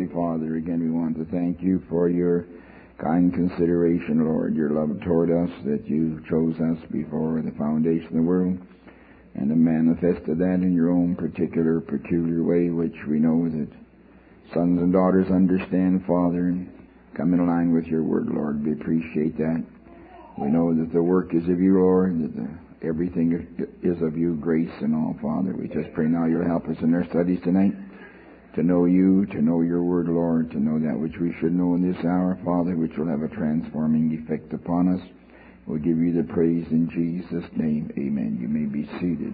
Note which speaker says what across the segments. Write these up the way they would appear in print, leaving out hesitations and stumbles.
Speaker 1: Holy Father, again we want to thank you for your kind consideration, Lord, your love toward us, that you chose us before the foundation of the world, and have manifested that in your own particular, peculiar way, which we know that sons and daughters understand, Father, and come in line with your word, Lord. We appreciate that. We know that the work is of you, Lord, that everything is of you, grace and all, Father. We just pray now you'll help us in our studies tonight to know you, to know your word, Lord, to know that which we should know in this hour, Father, which will have a transforming effect upon us. We'll give you the praise in Jesus' name. Amen. You may be seated.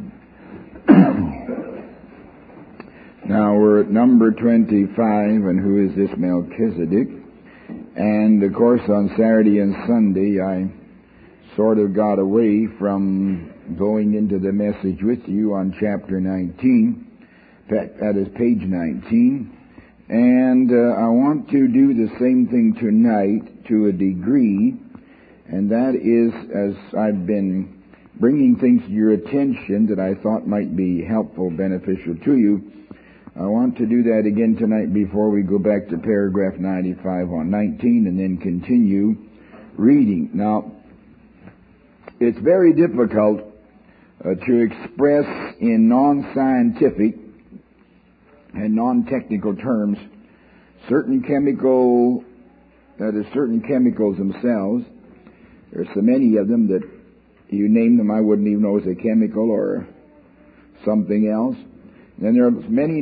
Speaker 1: Now we're at number 25, and who is this Melchizedek? And of course on Saturday and Sunday I sort of got away from going into the message with you on chapter 19. That is page 19. And I want to do the same thing tonight to a degree, and that is, as I've been bringing things to your attention that I thought might be helpful, beneficial to you, I want to do that again tonight before we go back to paragraph 95 on 19 and then continue reading. Now, it's very difficult to express in non-scientific and non-technical terms certain chemicals themselves. There's so many of them that you name them, I wouldn't even know it's a chemical or something else. Then there are many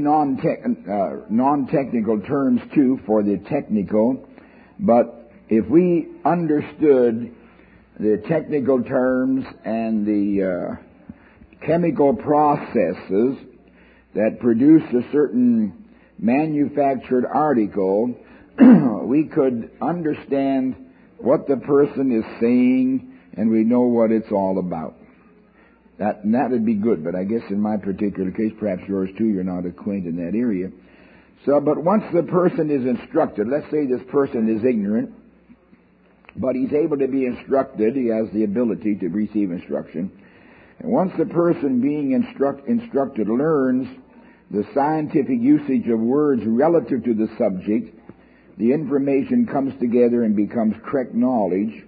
Speaker 1: non-technical terms too for the technical, but if we understood the technical terms and the chemical processes that produce a certain manufactured article, we could understand what the person is saying, and we know what it's all about. That would be good, but I guess in my particular case, perhaps yours too, you're not acquainted in that area. So, but once the person is instructed, let's say this person is ignorant, but he's able to be instructed, he has the ability to receive instruction. And once the person being instructed learns the scientific usage of words relative to the subject, the information comes together and becomes correct knowledge,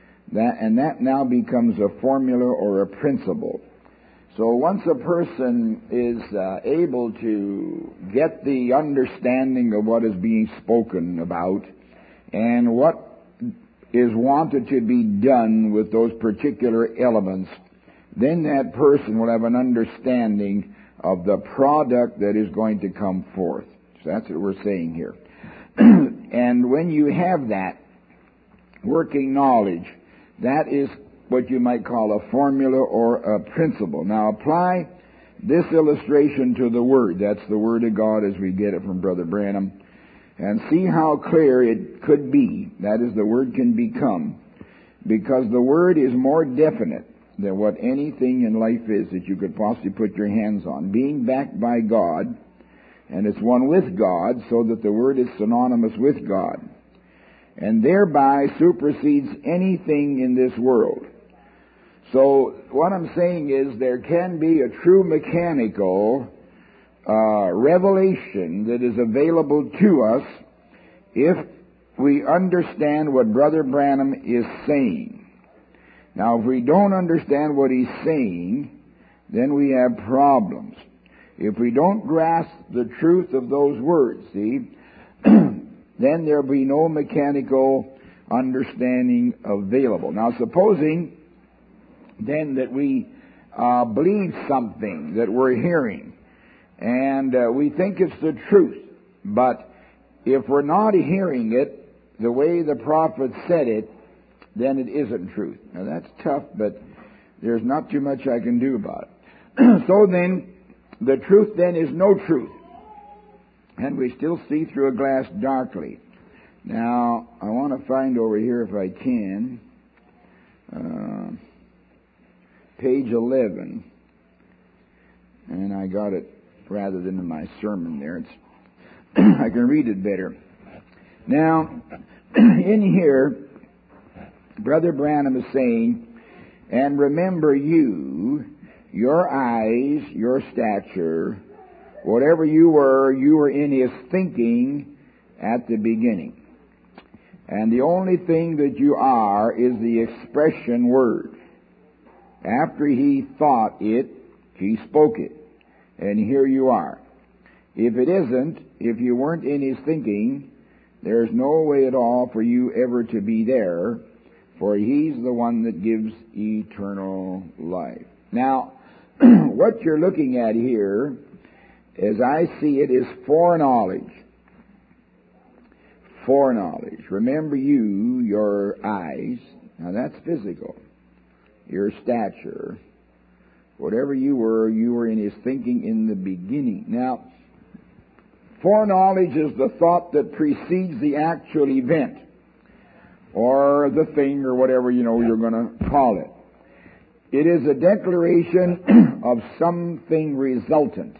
Speaker 1: that now becomes a formula or a principle. So once a person is able to get the understanding of what is being spoken about and what is wanted to be done with those particular elements, then that person will have an understanding of the product that is going to come forth. So that's what we're saying here. And when you have that working knowledge, that is what you might call a formula or a principle. Now apply this illustration to the Word. That's the Word of God as we get it from Brother Branham. And see how clear it could be. That is, the Word can become. Because the Word is more definite than what anything in life is that you could possibly put your hands on. Being backed by God, and it's one with God, so that the Word is synonymous with God, and thereby supersedes anything in this world. So what I'm saying is there can be a true mechanical revelation that is available to us if we understand what Brother Branham is saying. Now, if we don't understand what he's saying, then we have problems. If we don't grasp the truth of those words, see, then there'll be no mechanical understanding available. Now, supposing then that we believe something that we're hearing, and we think it's the truth, but if we're not hearing it the way the prophet said it, then it isn't truth. Now, that's tough, but there's not too much I can do about it. So then, the truth then is no truth. And we still see through a glass darkly. Now, I want to find over here, if I can, page 11. And I got it rather than in my sermon there. It's I can read it better. Now, in here, Brother Branham is saying, and remember you, your eyes, your stature, whatever you were in his thinking at the beginning. And the only thing that you are is the expression word. After he thought it, he spoke it. And here you are. If it isn't, if you weren't in his thinking, there's no way at all for you ever to be there, for he's the one that gives eternal life. Now, what you're looking at here, as I see it, is foreknowledge. Foreknowledge. Remember your eyes. Now that's physical. Your stature. Whatever you were in his thinking in the beginning. Now, foreknowledge is the thought that precedes the actual event, or the thing, or whatever you're going to call it. It is a declaration of something resultant,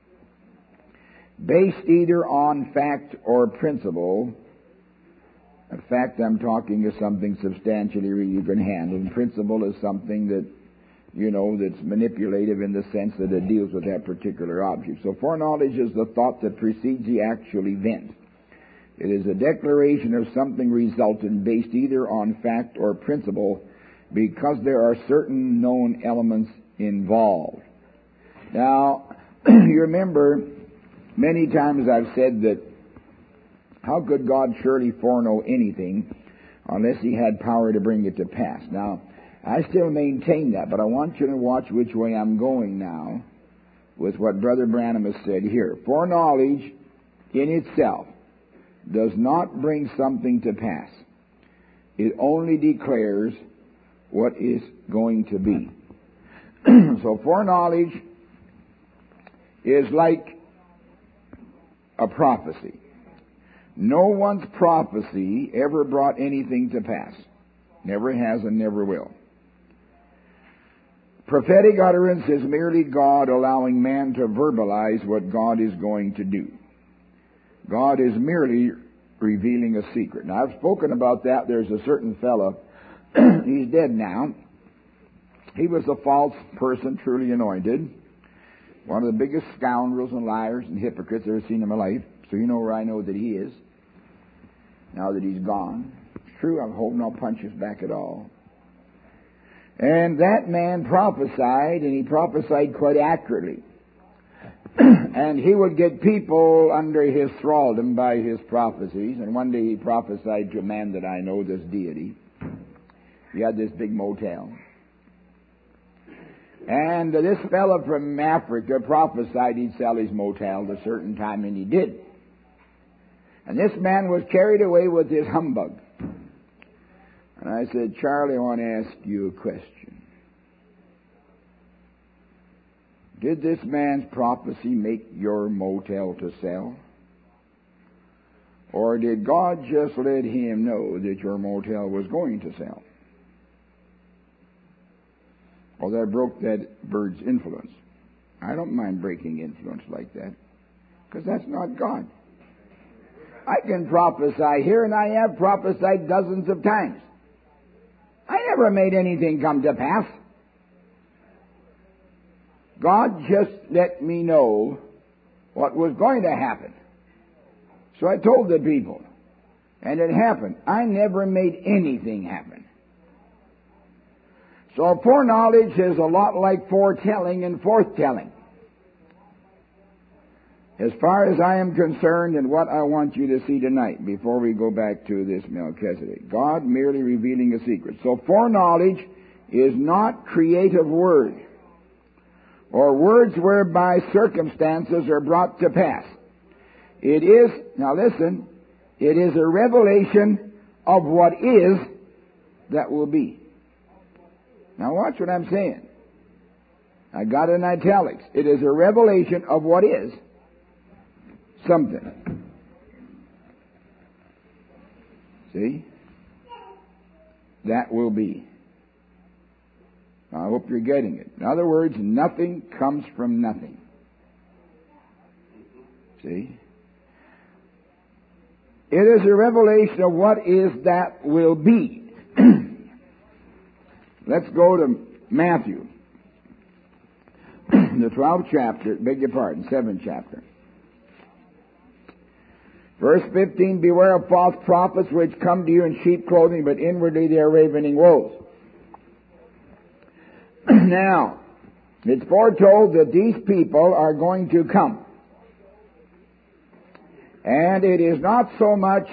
Speaker 1: based either on fact or principle. In fact, I'm talking of something substantially you can handle. And principle is something that, that's manipulative in the sense that it deals with that particular object. So foreknowledge is the thought that precedes the actual event. It is a declaration of something resultant based either on fact or principle, because there are certain known elements involved. Now, you remember, many times I've said that how could God surely foreknow anything unless he had power to bring it to pass? Now, I still maintain that, but I want you to watch which way I'm going now with what Brother Branham has said here. Foreknowledge in itself does not bring something to pass. It only declares what is going to be. So foreknowledge is like a prophecy. No one's prophecy ever brought anything to pass. Never has and never will. Prophetic utterance is merely God allowing man to verbalize what God is going to do. God is merely revealing a secret. Now, I've spoken about that. There's a certain fellow, he's dead now. He was a false person, truly anointed. One of the biggest scoundrels and liars and hypocrites I've ever seen in my life. So you know where I know that he is, now that he's gone. It's true, I hope no punches back at all. And that man prophesied, and he prophesied quite accurately. And he would get people under his thraldom by his prophecies. And one day he prophesied to a man that I know, this deity. He had this big motel. And this fellow from Africa prophesied he'd sell his motel at a certain time, and he did. And this man was carried away with his humbug. And I said, Charlie, I want to ask you a question. Did this man's prophecy make your motel to sell? Or did God just let him know that your motel was going to sell? Well, that broke that bird's influence. I don't mind breaking influence like that, because that's not God. I can prophesy here, and I have prophesied dozens of times. I never made anything come to pass. God just let me know what was going to happen. So I told the people, and it happened. I never made anything happen. So foreknowledge is a lot like foretelling and forthtelling. As far as I am concerned, and what I want you to see tonight before we go back to this Melchizedek, God merely revealing a secret. So foreknowledge is not creative word, or words whereby circumstances are brought to pass. It is, now listen, it is a revelation of what is that will be. Now watch what I'm saying. I got it in italics. It is a revelation of what is something. See? That will be. I hope you're getting it. In other words, nothing comes from nothing. See? It is a revelation of what is that will be. Let's go to Matthew, the 12th chapter, 7th chapter. Verse 15, beware of false prophets which come to you in sheep clothing, but inwardly they are ravening wolves. Now, it's foretold that these people are going to come. And it is not so much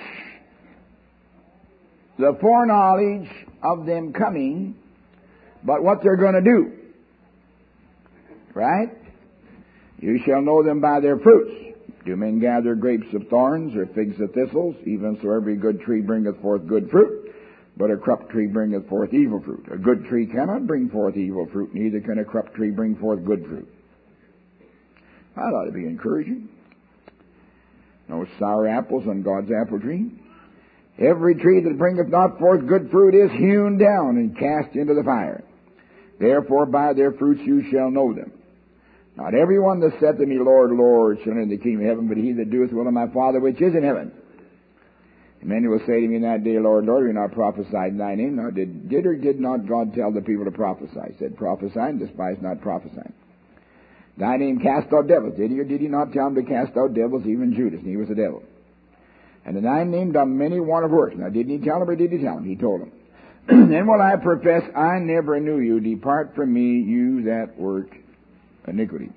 Speaker 1: the foreknowledge of them coming, but what they're going to do. Right? You shall know them by their fruits. Do men gather grapes of thorns or figs of thistles? Even so every good tree bringeth forth good fruit, but a corrupt tree bringeth forth evil fruit. A good tree cannot bring forth evil fruit, neither can a corrupt tree bring forth good fruit. That ought to be encouraging. No sour apples on God's apple tree. Every tree that bringeth not forth good fruit is hewn down and cast into the fire. Therefore by their fruits you shall know them. Not every one that saith to me, Lord, Lord, shall enter the kingdom of heaven, but he that doeth the will of my Father which is in heaven. And many will say to me in that day, Lord, Lord, we not prophesied in thy name. Now did or did not God tell the people to prophesy? He said, prophesy and despise not prophesying. Thy name cast out devils. Did he or did he not tell him to cast out devils? Even Judas, and he was a devil. And in thy name done many wonderful works. Now didn't he tell him or did he tell him? He told him. Then will I profess, I never knew you. Depart from me, you that work iniquity.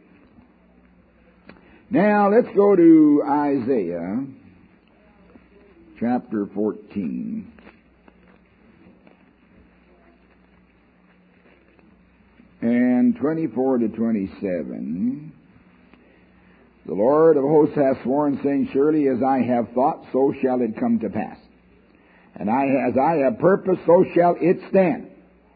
Speaker 1: Now let's go to Isaiah chapter 14. And 24 to 27. The Lord of hosts hath sworn, saying, surely as I have thought, so shall it come to pass. And as I have purposed, so shall it stand.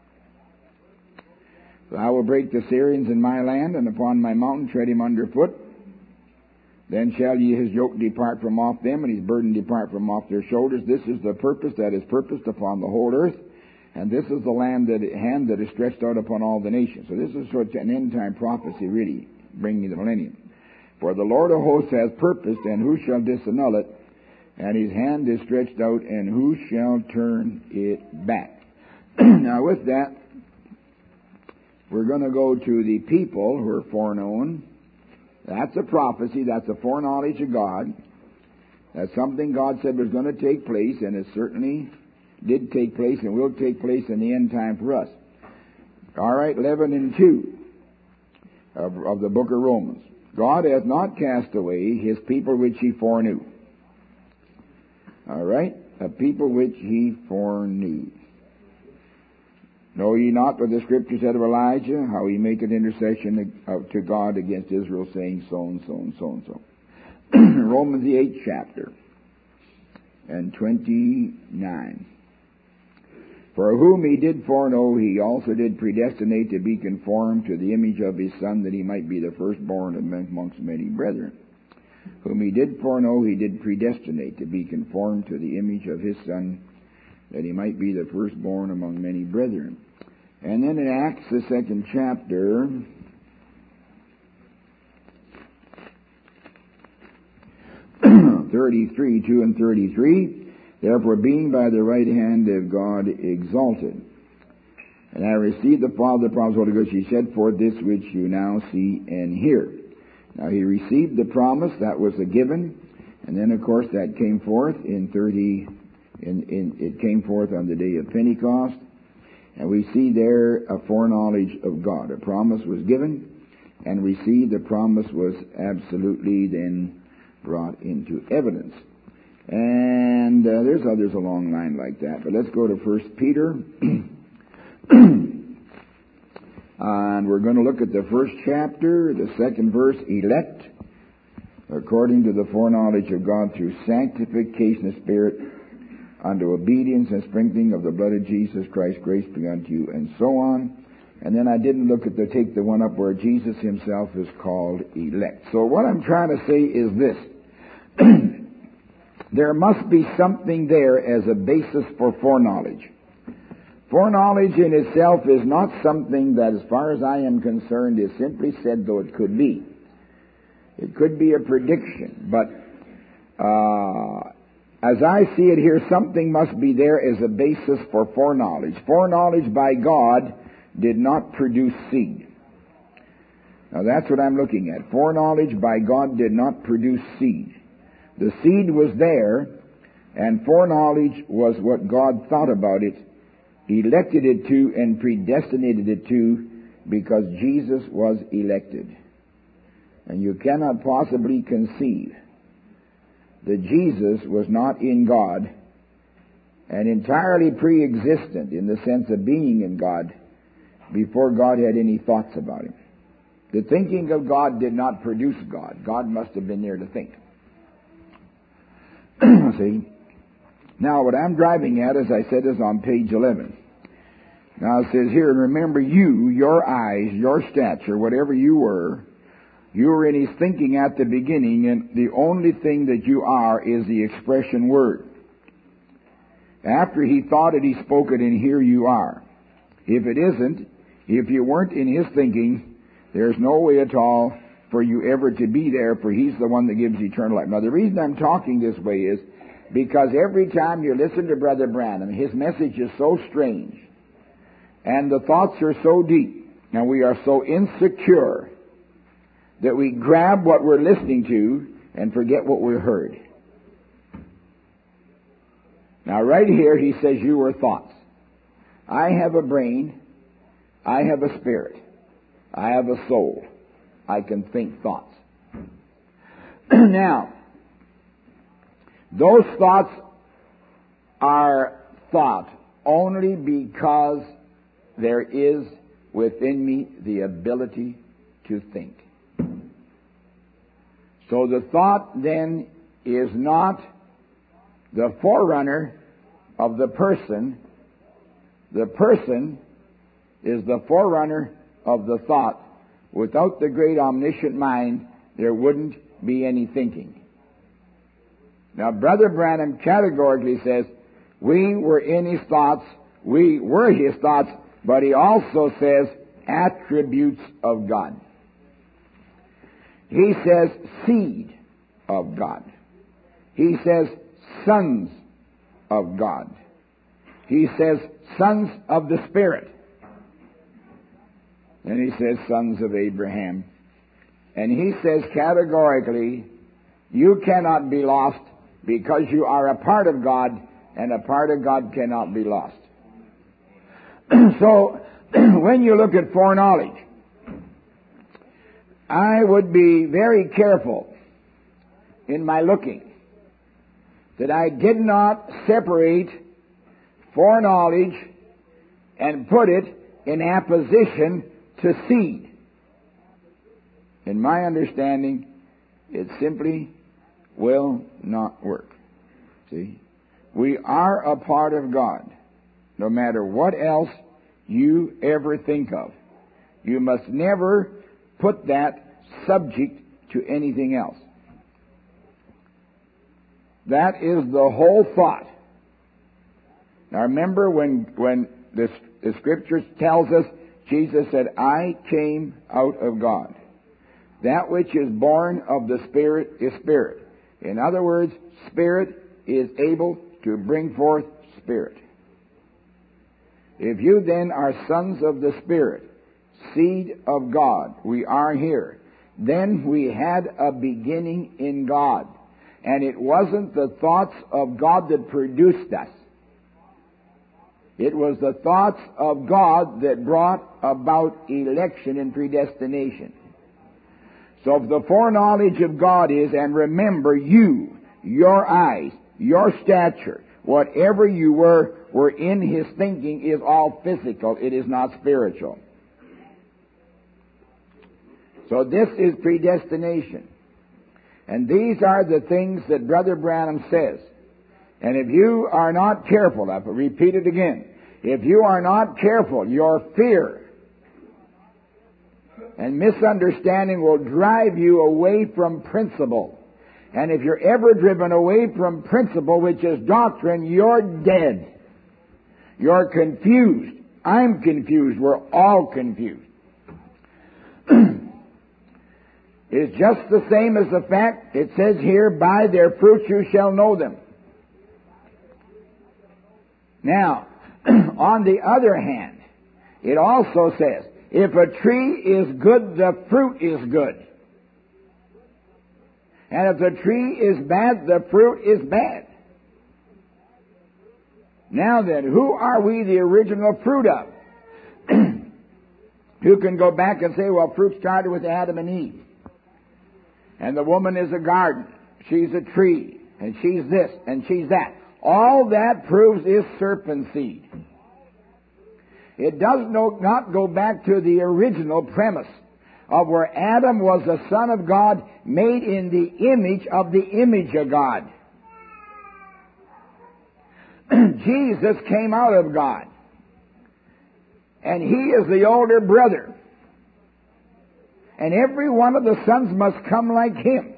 Speaker 1: So I will break the Syrians in my land, and upon my mountain tread him under foot. Then shall ye his yoke depart from off them, and his burden depart from off their shoulders. This is the purpose that is purposed upon the whole earth, and this is the hand that is stretched out upon all the nations. So this is sort of an end-time prophecy, really, bringing the millennium. For the Lord of hosts has purposed, and who shall disannul it? And his hand is stretched out, and who shall turn it back? Now with that, we're going to go to the people who are foreknown. That's a prophecy. That's a foreknowledge of God. That's something God said was going to take place, and it certainly did take place and will take place in the end time for us. All right, 11 and 2 of the book of Romans. God hath not cast away his people which he foreknew. All right, a people which he foreknew. Know ye not what the Scripture said of Elijah, how he maketh intercession to God against Israel, saying so and so and so and so. Romans the 8th chapter and 29. For whom he did foreknow, he also did predestinate to be conformed to the image of his Son, that he might be the firstborn amongst many brethren. Whom he did foreknow, he did predestinate to be conformed to the image of his Son, that he might be the firstborn among many brethren. And then in Acts, the 2nd chapter, (33) 2 and 33, therefore being by the right hand of God exalted, and I received the Father the promise of the Holy Ghost, he shed forth this which you now see and hear. Now he received the promise, that was a given, and then of course that came forth it came forth on the day of Pentecost, and we see there a foreknowledge of God. A promise was given and received. The promise was absolutely then brought into evidence. And there's others along the line like that. But let's go to 1 Peter. And we're going to look at the 1st chapter, the 2nd verse, elect, according to the foreknowledge of God through sanctification of spirit, unto obedience and sprinkling of the blood of Jesus Christ, grace be unto you, and so on. And then I didn't take the one up where Jesus himself is called elect. So what I'm trying to say is this. There must be something there as a basis for foreknowledge. Foreknowledge in itself is not something that, as far as I am concerned, is simply said, though it could be. It could be a prediction, but as I see it here, something must be there as a basis for foreknowledge. Foreknowledge by God did not produce seed. Now that's what I'm looking at. Foreknowledge by God did not produce seed. The seed was there, and foreknowledge was what God thought about it, elected it to, and predestinated it to, because Jesus was elected. And you cannot possibly conceive that Jesus was not in God and entirely pre-existent in the sense of being in God before God had any thoughts about him. The thinking of God did not produce God. God must have been there to think. See? Now, what I'm driving at, as I said, is on page 11. Now, it says here, and remember you, your eyes, your stature, whatever you were in his thinking at the beginning, and the only thing that you are is the expression word. After he thought it, he spoke it, and here you are. If it isn't, if you weren't in his thinking, there's no way at all for you ever to be there, for he's the one that gives eternal life. Now, the reason I'm talking this way is because every time you listen to Brother Branham, his message is so strange, and the thoughts are so deep, and we are so insecure that we grab what we're listening to and forget what we heard. Now, right here, he says, you are thoughts. I have a brain. I have a spirit. I have a soul. I can think thoughts. Now, those thoughts are thought only because there is within me the ability to think. So the thought then is not the forerunner of the person. The person is the forerunner of the thought. Without the great omniscient mind, there wouldn't be any thinking. Now, Brother Branham categorically says, we were in his thoughts, we were his thoughts, but he also says attributes of God. He says seed of God. He says sons of God. He says sons of the Spirit. And he says sons of Abraham. And he says categorically, you cannot be lost because you are a part of God, and a part of God cannot be lost. So, when you look at foreknowledge, I would be very careful in my looking that I did not separate foreknowledge and put it in apposition to seed. In my understanding, it simply will not work. See? We are a part of God. No matter what else you ever think of, you must never put that subject to anything else. That is the whole thought. Now remember when the Scripture tells us, Jesus said, I came out of God. That which is born of the Spirit is Spirit. In other words, Spirit is able to bring forth Spirit. If you then are sons of the Spirit, seed of God, we are here, then we had a beginning in God. And it wasn't the thoughts of God that produced us. It was the thoughts of God that brought about election and predestination. So if the foreknowledge of God is, and remember you, your eyes, your stature, whatever you were in his thinking is all physical. It is not spiritual. So this is predestination. And these are the things that Brother Branham says. And if you are not careful, I'll repeat it again, if you are not careful, your fear and misunderstanding will drive you away from principle. And if you're ever driven away from principle, which is doctrine, you're dead. You're confused. I'm confused. We're all confused. It's just the same as the fact, it says here, by their fruits you shall know them. Now, on the other hand, it also says, if a tree is good, the fruit is good. And if the tree is bad, the fruit is bad. Now then, who are we the original fruit of? Who can go back and say, well, fruit started with Adam and Eve. And the woman is a garden. She's a tree. And she's this and she's that. All that proves is serpent seed. It does not go back to the original premise of where Adam was the Son of God, made in the image of God. Jesus came out of God. And He is the older brother. And every one of the sons must come like Him.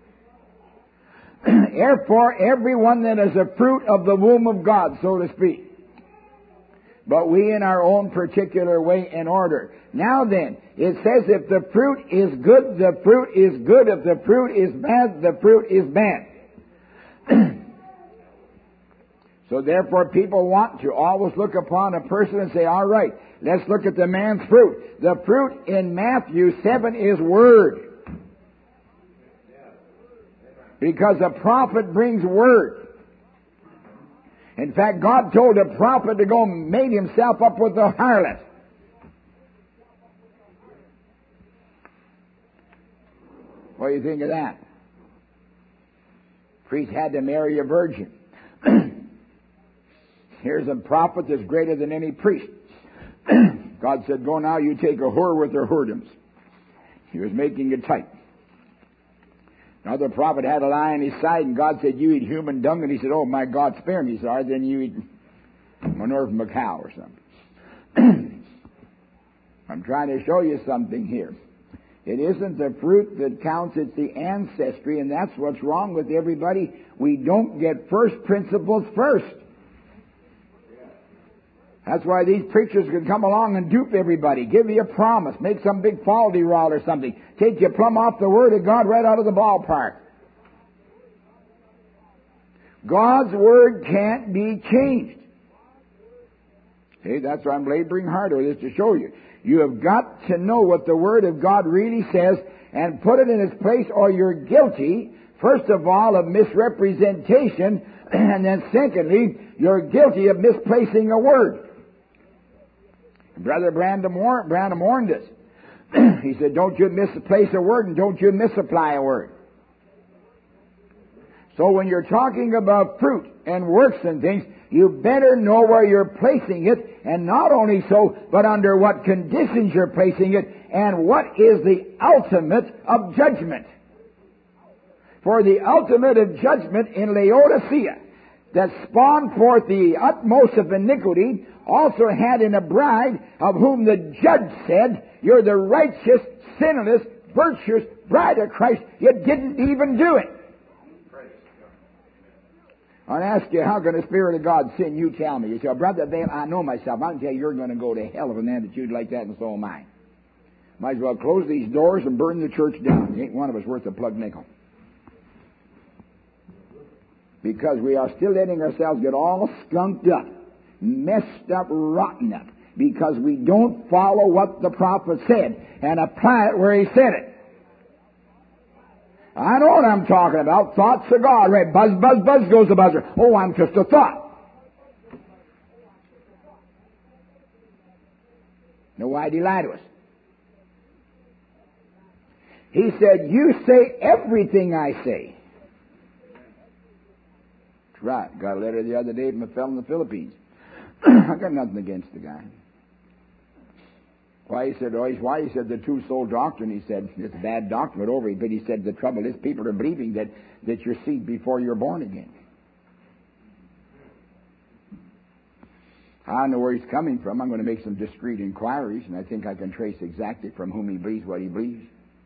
Speaker 1: Therefore, everyone that is a fruit of the womb of God, so to speak. But we in our own particular way and order. Now then, it says if the fruit is good, the fruit is good. If the fruit is bad, the fruit is bad. So therefore, people want to always look upon a person and say, all right, let's look at the man's fruit. The fruit in Matthew 7 is Word. Because a prophet brings Word. In fact, God told a prophet to go mate himself up with the harlot. What do you think of that? Priest had to marry a virgin. Here's a prophet that's greater than any priest. God said, go now, you take a whore with her whoredoms. He was making it tight. Another prophet had a lie on his side, and God said, you eat human dung. And he said, oh, my God, spare me. He said, then you eat manure from a cow or something. I'm trying to show you something here. It isn't the fruit that counts, it's the ancestry, and that's what's wrong with everybody. We don't get first principles first. That's why these preachers can come along and dupe everybody, give you a promise, make some big faulty rod or something, take you plumb off the Word of God right out of the ballpark. God's Word can't be changed. Hey, that's why I'm laboring hard with this to show you. You have got to know what the Word of God really says and put it in its place, or you're guilty, first of all, of misrepresentation, and then secondly, you're guilty of misplacing a word. Brother Branham warned us. He said, don't you misplace a word and don't you misapply a word. So when you're talking about fruit and works and things, you better know where you're placing it, and not only so, but under what conditions you're placing it, and what is the ultimate of judgment. For the ultimate of judgment in Laodicea, that spawned forth the utmost of iniquity, also had in a bride of whom the judge said, you're the righteous, sinless, virtuous bride of Christ. You didn't even do it. I'll ask you, how can the Spirit of God sin? You tell me. You say, Brother Bale, I know myself. I can tell you you're going to go to hell of an attitude like that, and so am I. Might as well close these doors and burn the church down. Ain't one of us worth a plug nickel. Because we are still letting ourselves get all skunked up, messed up, rotten up, because we don't follow what the prophet said and apply it where he said it. I know what I'm talking about. Thoughts of God. Right? Buzz, buzz, buzz goes the buzzer. Oh, I'm just a thought. Now, why'd he lie to us? He said, you say everything I say. That's right. Got a letter the other day from a fellow in the Philippines. I got nothing against the guy. Why he said the two-soul doctrine, he said, it's a bad doctrine, but he said the trouble is people are believing that you're seed before you're born again. I don't know where he's coming from. I'm going to make some discreet inquiries, and I think I can trace exactly from whom he believes what he believes.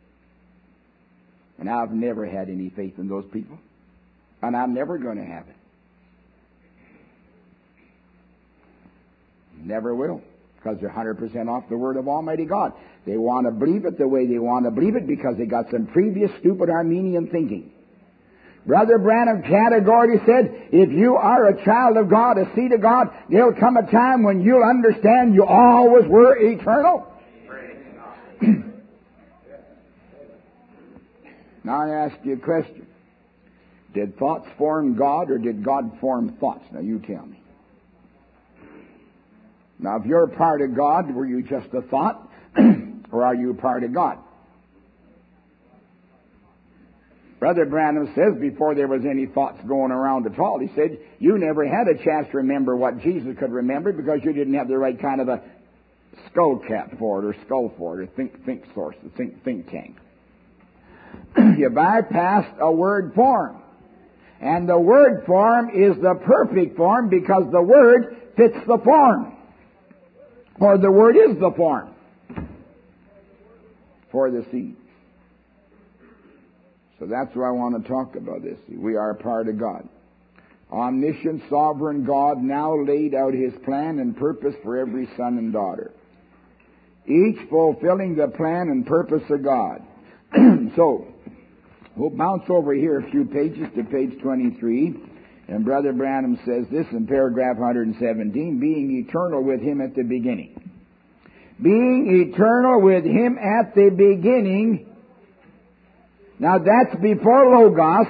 Speaker 1: And I've never had any faith in those people, and I'm never going to have it. Never will. Because they're 100% off the Word of Almighty God. They want to believe it the way they want to believe it because they got some previous stupid Arminian thinking. Brother Branham categorically said, if you are a child of God, a seed of God, there'll come a time when you'll understand you always were eternal. Now I ask you a question. Did thoughts form God, or did God form thoughts? Now you tell me. Now if you're a part of God, were you just a thought, or are you a part of God? Brother Branham says before there was any thoughts going around at all, he said, you never had a chance to remember what Jesus could remember because you didn't have the right kind of a skull cap for it, or skull for it, or think source, think tank. You bypassed a word form. And the word form is the perfect form because the word fits the form. Or the word is the form for the seed. So that's why I want to talk about this. We are a part of God. Omniscient, sovereign God now laid out His plan and purpose for every son and daughter, each fulfilling the plan and purpose of God. So, we'll bounce over here a few pages to page 23, and Brother Branham says this in paragraph 117, being eternal with Him at the beginning. Being eternal with Him at the beginning. Now that's before Logos.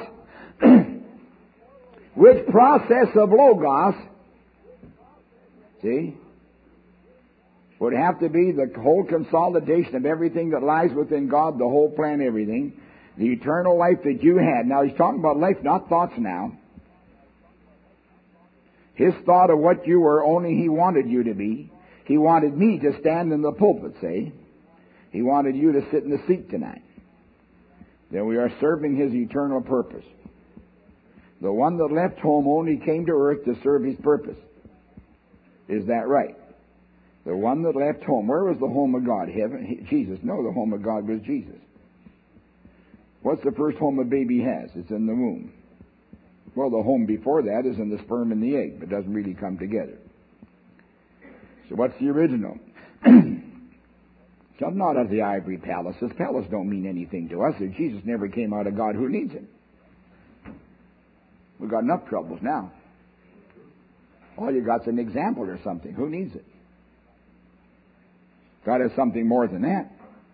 Speaker 1: Which process of Logos, see, would have to be the whole consolidation of everything that lies within God, the whole plan, everything. The eternal life that you had. Now he's talking about life, not thoughts now. His thought of what you were, only He wanted you to be. He wanted me to stand in the pulpit, say. He wanted you to sit in the seat tonight. Then we are serving His eternal purpose. The one that left home only came to earth to serve His purpose. Is that right? The one that left home. Where was the home of God? Heaven? Jesus. No, the home of God was Jesus. What's the first home a baby has? It's in the womb. Well, the home before that is in the sperm and the egg, but doesn't really come together. So what's the original? So not of the ivory palaces. Palace don't mean anything to us. If Jesus never came out of God, who needs Him? We've got enough troubles now. All you got's an example or something. Who needs it? God has something more than that.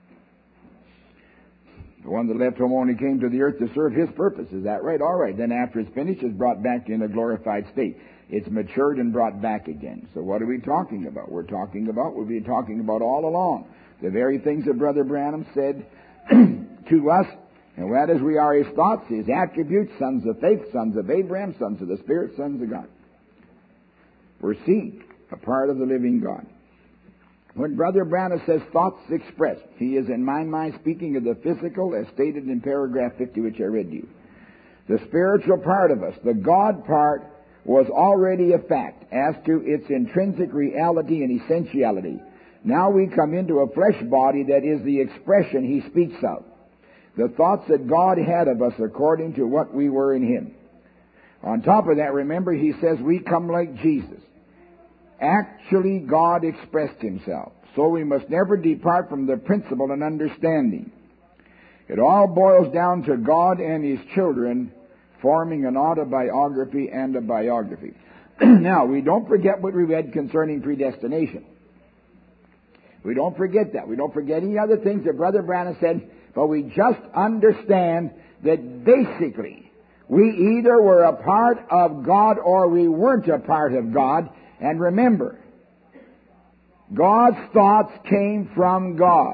Speaker 1: The one that left home only came to the earth to serve His purpose. Is that right? All right. Then after it's finished, it's brought back in a glorified state. It's matured and brought back again. So what are we talking about? We've been talking about all along the very things that Brother Branham said to us. And that is, we are His thoughts, His attributes, sons of faith, sons of Abraham, sons of the Spirit, sons of God. We're seed, a part of the living God. When Brother Branham says thoughts expressed, he is in my mind speaking of the physical as stated in paragraph 50, which I read to you. The spiritual part of us, the God part, was already a fact as to its intrinsic reality and essentiality. Now we come into a flesh body that is the expression He speaks of. The thoughts that God had of us according to what we were in Him. On top of that, remember, He says we come like Jesus. Actually, God expressed Himself. So we must never depart from the principle and understanding. It all boils down to God and His children forming an autobiography and a biography. Now, we don't forget what we read concerning predestination. We don't forget that. We don't forget any other things that Brother Branham said, but we just understand that basically we either were a part of God or we weren't a part of God. And remember, God's thoughts came from God.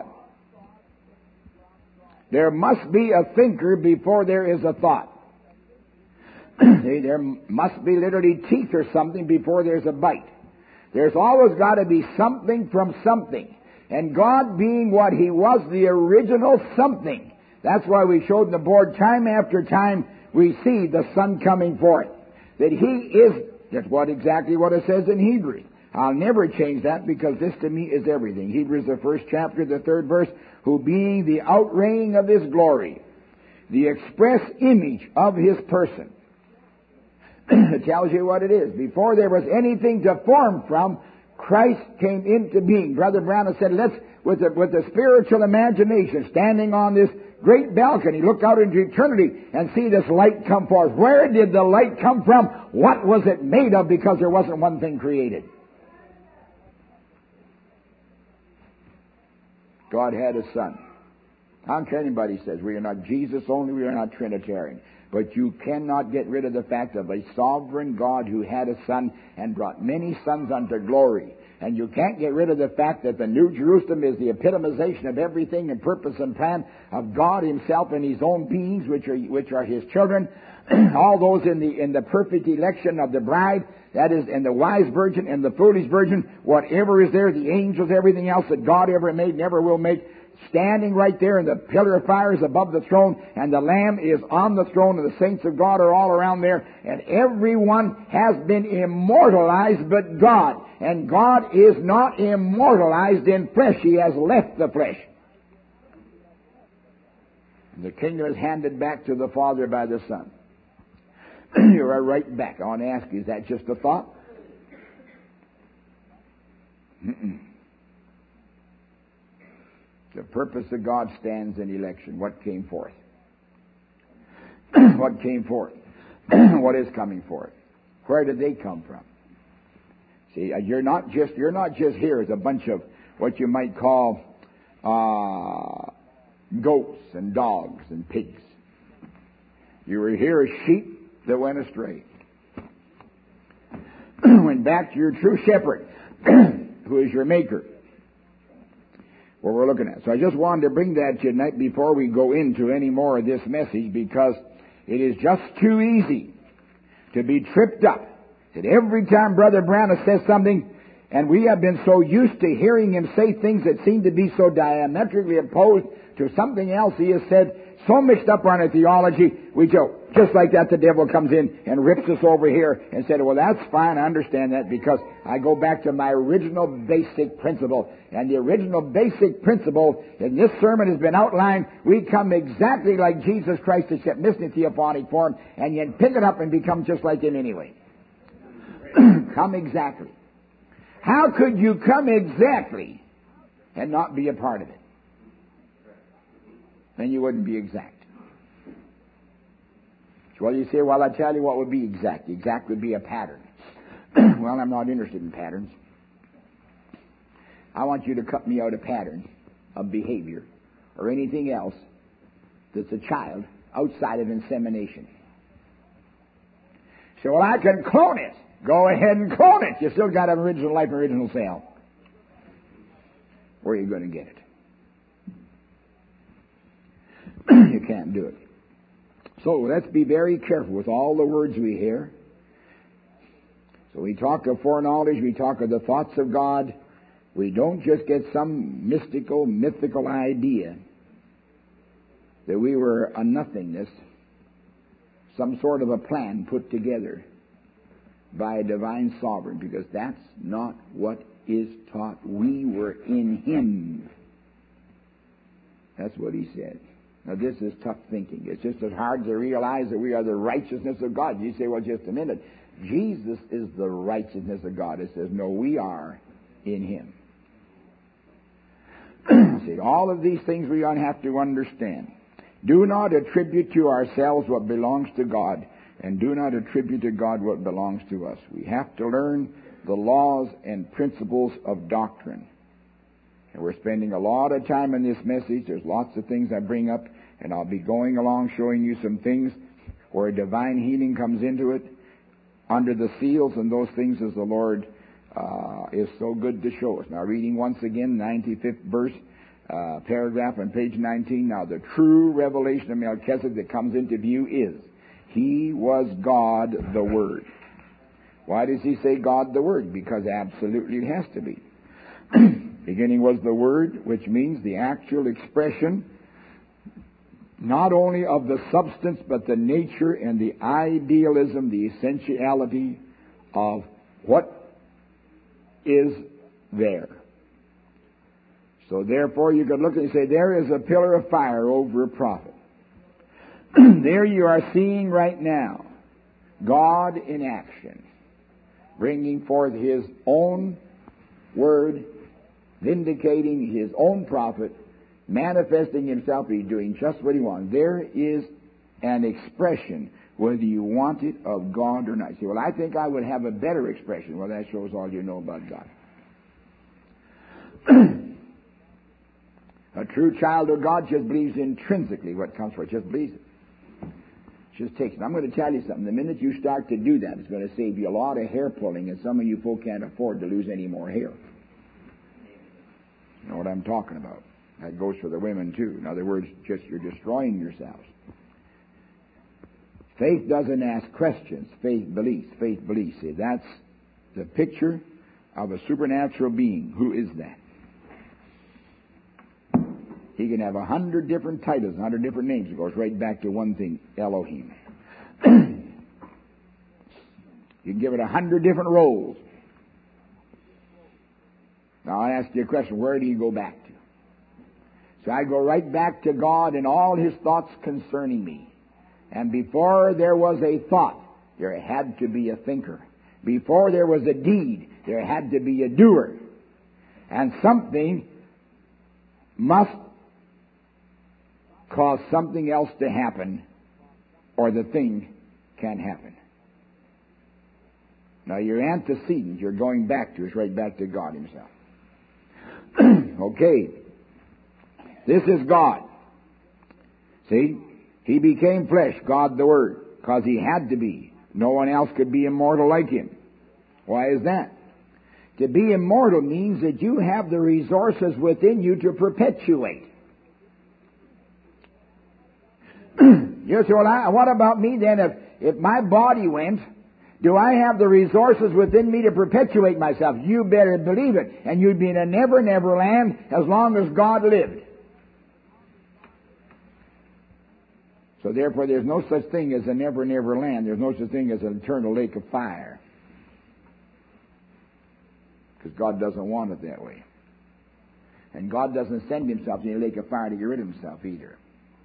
Speaker 1: There must be a thinker before there is a thought. There must be literally teeth or something before there's a bite. There's always got to be something from something. And God being what He was, the original something. That's why we showed in the board time after time we see the Son coming forth. That He is, that's exactly what it says in Hebrews. I'll never change that because this to me is everything. Hebrews, the 1st chapter, the 3rd verse, who being the outraying of His glory, the express image of His person. It tells you what it is. Before there was anything to form from, Christ came into being. Brother Branham said, let's, with the spiritual imagination, standing on this great balcony, look out into eternity and see this light come forth. Where did the light come from? What was it made of? Because there wasn't one thing created. God had a Son. I don't care anybody says. We are not Jesus only, we are not Trinitarian. But you cannot get rid of the fact of a sovereign God who had a son and brought many sons unto glory. And you can't get rid of the fact that the New Jerusalem is the epitomization of everything and purpose and plan of God Himself and His own beings, which are His children. All those in the perfect election of the bride, that is, in the wise virgin and the foolish virgin, whatever is there, the angels, everything else that God ever made, never will make, standing right there, and the pillar of fire is above the throne, and the Lamb is on the throne, and the saints of God are all around there, and everyone has been immortalized but God. And God is not immortalized in flesh. He has left the flesh. The kingdom is handed back to the Father by the Son. You're right back. I want to ask you, is that just a thought? The purpose of God stands in election. What came forth? What came forth? What is coming forth? Where did they come from? See, you're not just here as a bunch of what you might call goats and dogs and pigs. You were here as sheep that went astray. Went back to your true shepherd, who is your maker. What we're looking at. So I just wanted to bring that to you tonight before we go into any more of this message, because it is just too easy to be tripped up that every time Brother Branham says something, and we have been so used to hearing him say things that seem to be so diametrically opposed to something else he has said, so mixed up on a theology, we go, just like that, the devil comes in and rips us over here and said, well, that's fine, I understand that, because I go back to my original basic principle. And the original basic principle in this sermon has been outlined. We come exactly like Jesus Christ, except missing theophanic form, and yet pick it up and become just like Him anyway. Come exactly. How could you come exactly and not be a part of it? Then you wouldn't be exact. Well, you say, well, I tell you what would be exact. Exact would be a pattern. Well, I'm not interested in patterns. I want you to cut me out a pattern of behavior or anything else that's a child outside of insemination. So, well, I can clone it. Go ahead and clone it. You still got an original life, original cell. Where are you going to get it? You can't do it. So let's be very careful with all the words we hear. So we talk of foreknowledge, we talk of the thoughts of God. We don't just get some mythical idea that we were a nothingness, some sort of a plan put together by a divine sovereign, because that's not what is taught. We were in Him. That's what He said. Now, this is tough thinking. It's just as hard to realize that we are the righteousness of God. You say, well, just a minute. Jesus is the righteousness of God. It says, no, we are in Him. See, all of these things we have to understand. Do not attribute to ourselves what belongs to God, and do not attribute to God what belongs to us. We have to learn the laws and principles of doctrine. And we're spending a lot of time in this message. There's lots of things I bring up, and I'll be going along showing you some things where divine healing comes into it under the seals, and those things as the Lord is so good to show us. Now, reading once again, 95th verse, paragraph on page 19. Now, the true revelation of Melchizedek that comes into view is, he was God the Word. Why does he say God the Word? Because absolutely it has to be. Beginning was the Word, which means the actual expression not only of the substance, but the nature and the idealism, the essentiality of what is there. So therefore you could look and say, there is a pillar of fire over a prophet. There you are seeing right now God in action, bringing forth His own Word, vindicating His own prophet, manifesting Himself. He's doing just what He wants. There is an expression, whether you want it, of God or not. You say, well, I think I would have a better expression. Well, that shows all you know about God. A true child of God just believes intrinsically what comes for it. Just believes it. Just takes it. I'm going to tell you something. The minute you start to do that, it's going to save you a lot of hair pulling, and some of you folk can't afford to lose any more hair. You know what I'm talking about? That goes for the women too. In other words, just you're destroying yourselves. Faith doesn't ask questions. Faith believes. Faith believes. See, that's the picture of a supernatural being. Who is that? He can have 100 different titles, 100 different names. It goes right back to one thing, Elohim. You can give it 100 different roles. Now I ask you a question, where do you go back to? So I go right back to God and all His thoughts concerning me. And before there was a thought, there had to be a thinker. Before there was a deed, there had to be a doer. And something must cause something else to happen, or the thing can't happen. Now your antecedent, you're going back to, is right back to God Himself. Okay. This is God. See? He became flesh, God the Word, because He had to be. No one else could be immortal like Him. Why is that? To be immortal means that you have the resources within you to perpetuate. You say, well, what about me then? If my body went, do I have the resources within me to perpetuate myself? You better believe it. And you'd be in a never, never land as long as God lived. So therefore, there's no such thing as a never, never land. There's no such thing as an eternal lake of fire. Because God doesn't want it that way. And God doesn't send Himself in a lake of fire to get rid of Himself either.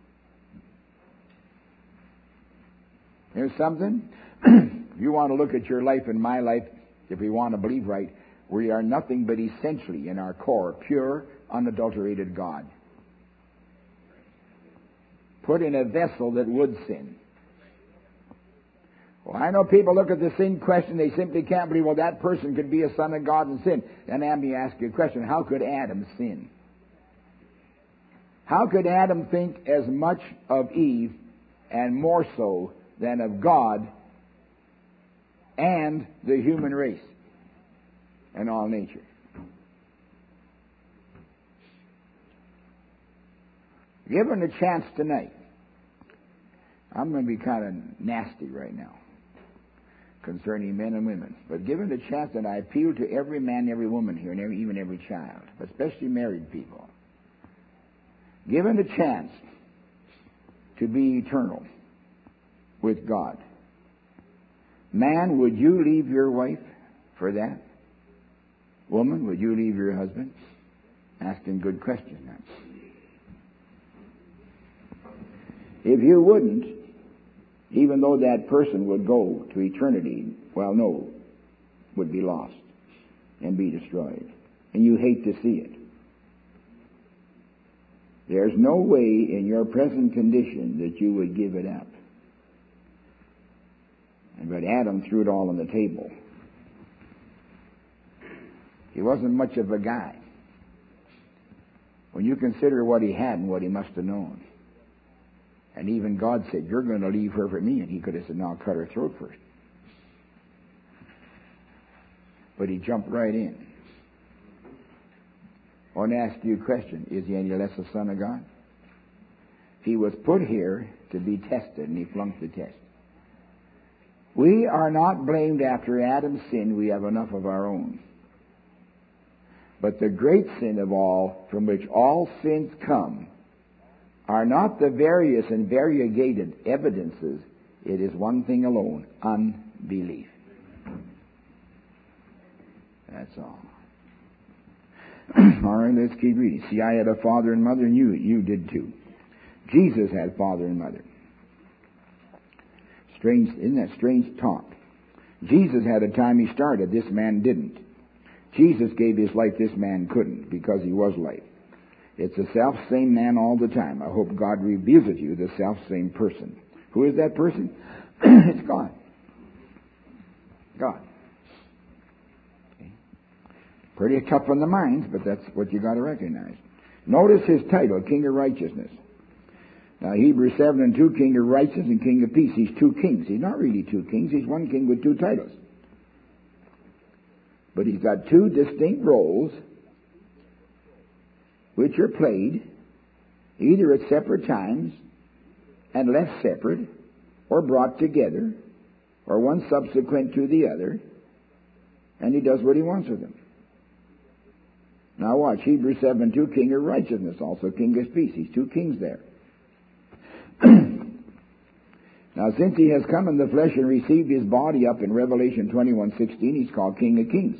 Speaker 1: Here's something. If you want to look at your life and my life, if we want to believe right, we are nothing but essentially in our core, pure, unadulterated God. Put in a vessel that would sin. Well, I know people look at the sin question, they simply can't believe, well, that person could be a son of God and sin. Then let me ask you a question. How could Adam sin? How could Adam think as much of Eve and more so than of God and the human race and all nature? Given a chance tonight, I'm going to be kind of nasty right now concerning men and women, but given a chance, that I appeal to every man, every woman here, and even every child, especially married people. Given a chance to be eternal with God, man, would you leave your wife for that? Woman, would you leave your husband? Asking good questions now. If you wouldn't, even though that person would go to eternity, well, no, would be lost and be destroyed. And you hate to see it. There's no way in your present condition that you would give it up. But Adam threw it all on the table. He wasn't much of a guy. When you consider what he had and what he must have known. And even God said, you're going to leave her for me. And he could have said, no, I'll cut her throat first. But he jumped right in. I want to ask you a question. Is he any less a son of God? He was put here to be tested, and he flunked the test. We are not blamed after Adam's sin. We have enough of our own. But the great sin of all, from which all sins come, are not the various and variegated evidences. It is one thing alone, unbelief. That's all. All right, let's keep reading. See, I had a father and mother, and you did too. Jesus had father and mother. Strange, isn't that strange talk? Jesus had a time he started. This man didn't. Jesus gave his life. This man couldn't, because he was life. It's the self-same man all the time. I hope God reveals it to you, the self-same person. Who is that person? It's God. God. Okay. Pretty tough on the minds, but that's what you got to recognize. Notice his title, King of Righteousness. Now, Hebrews 7:2, King of Righteousness and King of Peace. He's two kings. He's not really two kings. He's one king with two titles. But he's got two distinct roles which are played either at separate times and left separate, or brought together, or one subsequent to the other, and he does what he wants with them. Now watch, Hebrews 7:2, King of Righteousness, also King of Peace. He's two kings there. Now, since he has come in the flesh and received his body up in Revelation 21:16, he's called King of Kings.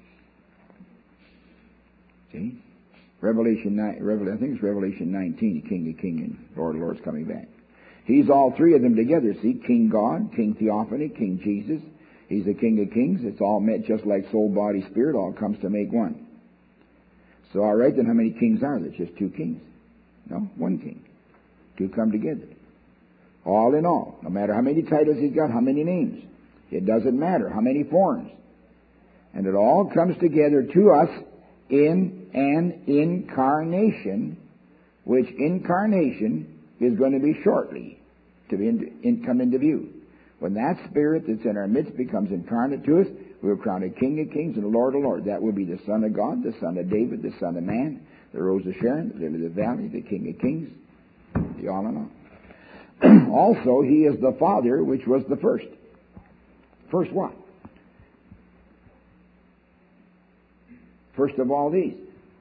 Speaker 1: See? Revelation 9, I think it's Revelation 19, King of Kings and Lord of Lords coming back. He's all three of them together. See, King God, King Theophany, King Jesus. He's the King of Kings. It's all met just like soul, body, spirit, all comes to make one. So, all right, then how many kings are there? Just two kings. No, one king. Two come together. All in all. No matter how many titles he's got, how many names. It doesn't matter how many forms. And it all comes together to us in an incarnation, which incarnation is going to be shortly to come into view. When that Spirit that's in our midst becomes incarnate to us, we'll crown a King of Kings and a Lord of Lords. That will be the Son of God, the Son of David, the Son of Man, the Rose of Sharon, the Lily of the Valley, the King of Kings, the all in all. Also, he is the Father, which was the first. First what? First of all these.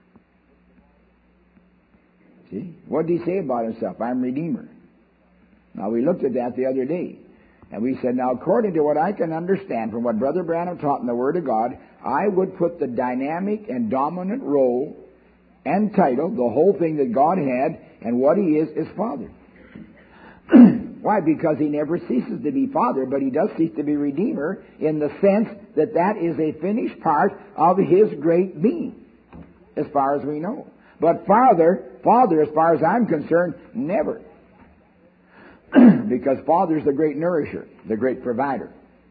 Speaker 1: See? What did he say about himself? I'm Redeemer. Now, we looked at that the other day. And we said, now, according to what I can understand from what Brother Branham taught in the Word of God, I would put the dynamic and dominant role and title, the whole thing that God had, and what he is Father. Why? Because he never ceases to be Father, but he does cease to be Redeemer in the sense that that is a finished part of his great being, as far as we know. But Father, as far as I'm concerned, never. Because Father is the great nourisher, the great provider.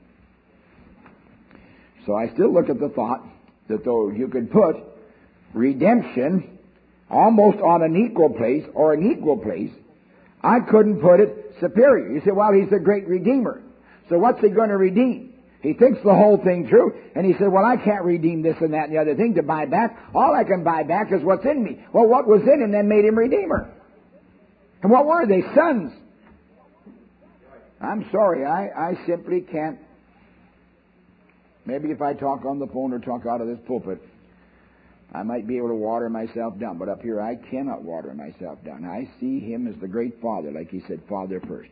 Speaker 1: So I still look at the thought that though you could put redemption almost on an equal place or an equal place, I couldn't put it superior. You say, well, he's the great Redeemer. So what's he going to redeem? He thinks the whole thing through, and he said, well, I can't redeem this and that and the other thing to buy back. All I can buy back is what's in me. Well, what was in him then made him Redeemer? And what were they? Sons. I'm sorry, I simply can't. Maybe if I talk on the phone or talk out of this pulpit, I might be able to water myself down. But up here, I cannot water myself down. I see him as the great Father, like he said, Father first.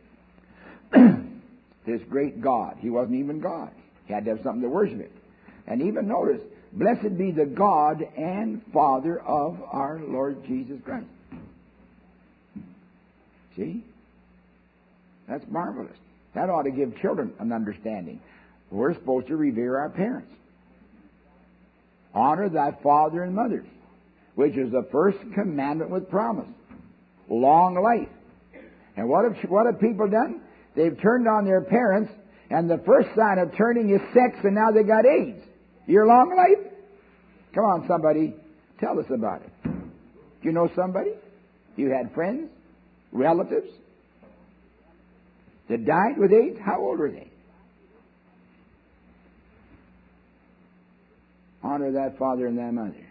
Speaker 1: This great God. He wasn't even God. He had to have something to worship him. And even notice, blessed be the God and Father of our Lord Jesus Christ. See? That's marvelous. That ought to give children an understanding. We're supposed to revere our parents. Honor thy father and mother, which is the first commandment with promise. Long life. And what have people done? They've turned on their parents, and the first sign of turning is sex, and now they got AIDS. Your long life? Come on, somebody. Tell us about it. Do you know somebody? You had friends? Relatives? That died with AIDS? How old were they? Honor thy father and thy mother.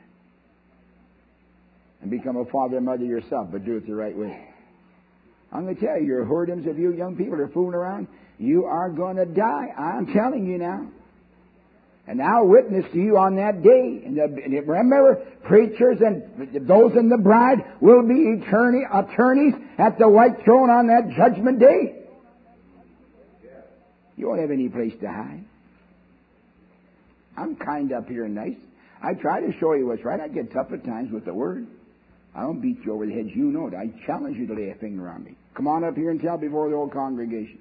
Speaker 1: And become a father and mother yourself, but do it the right way. I'm going to tell you, your whoredoms of you young people are fooling around. You are going to die. I'm telling you now. And I'll witness to you on that day. And remember, preachers and those in the bride will be attorneys at the white throne on that judgment day. You won't have any place to hide. I'm kind up here and nice. I try to show you what's right. I get tough at times with the Word. I don't beat you over the head. You know it. I challenge you to lay a finger on me. Come on up here and tell before the whole congregation.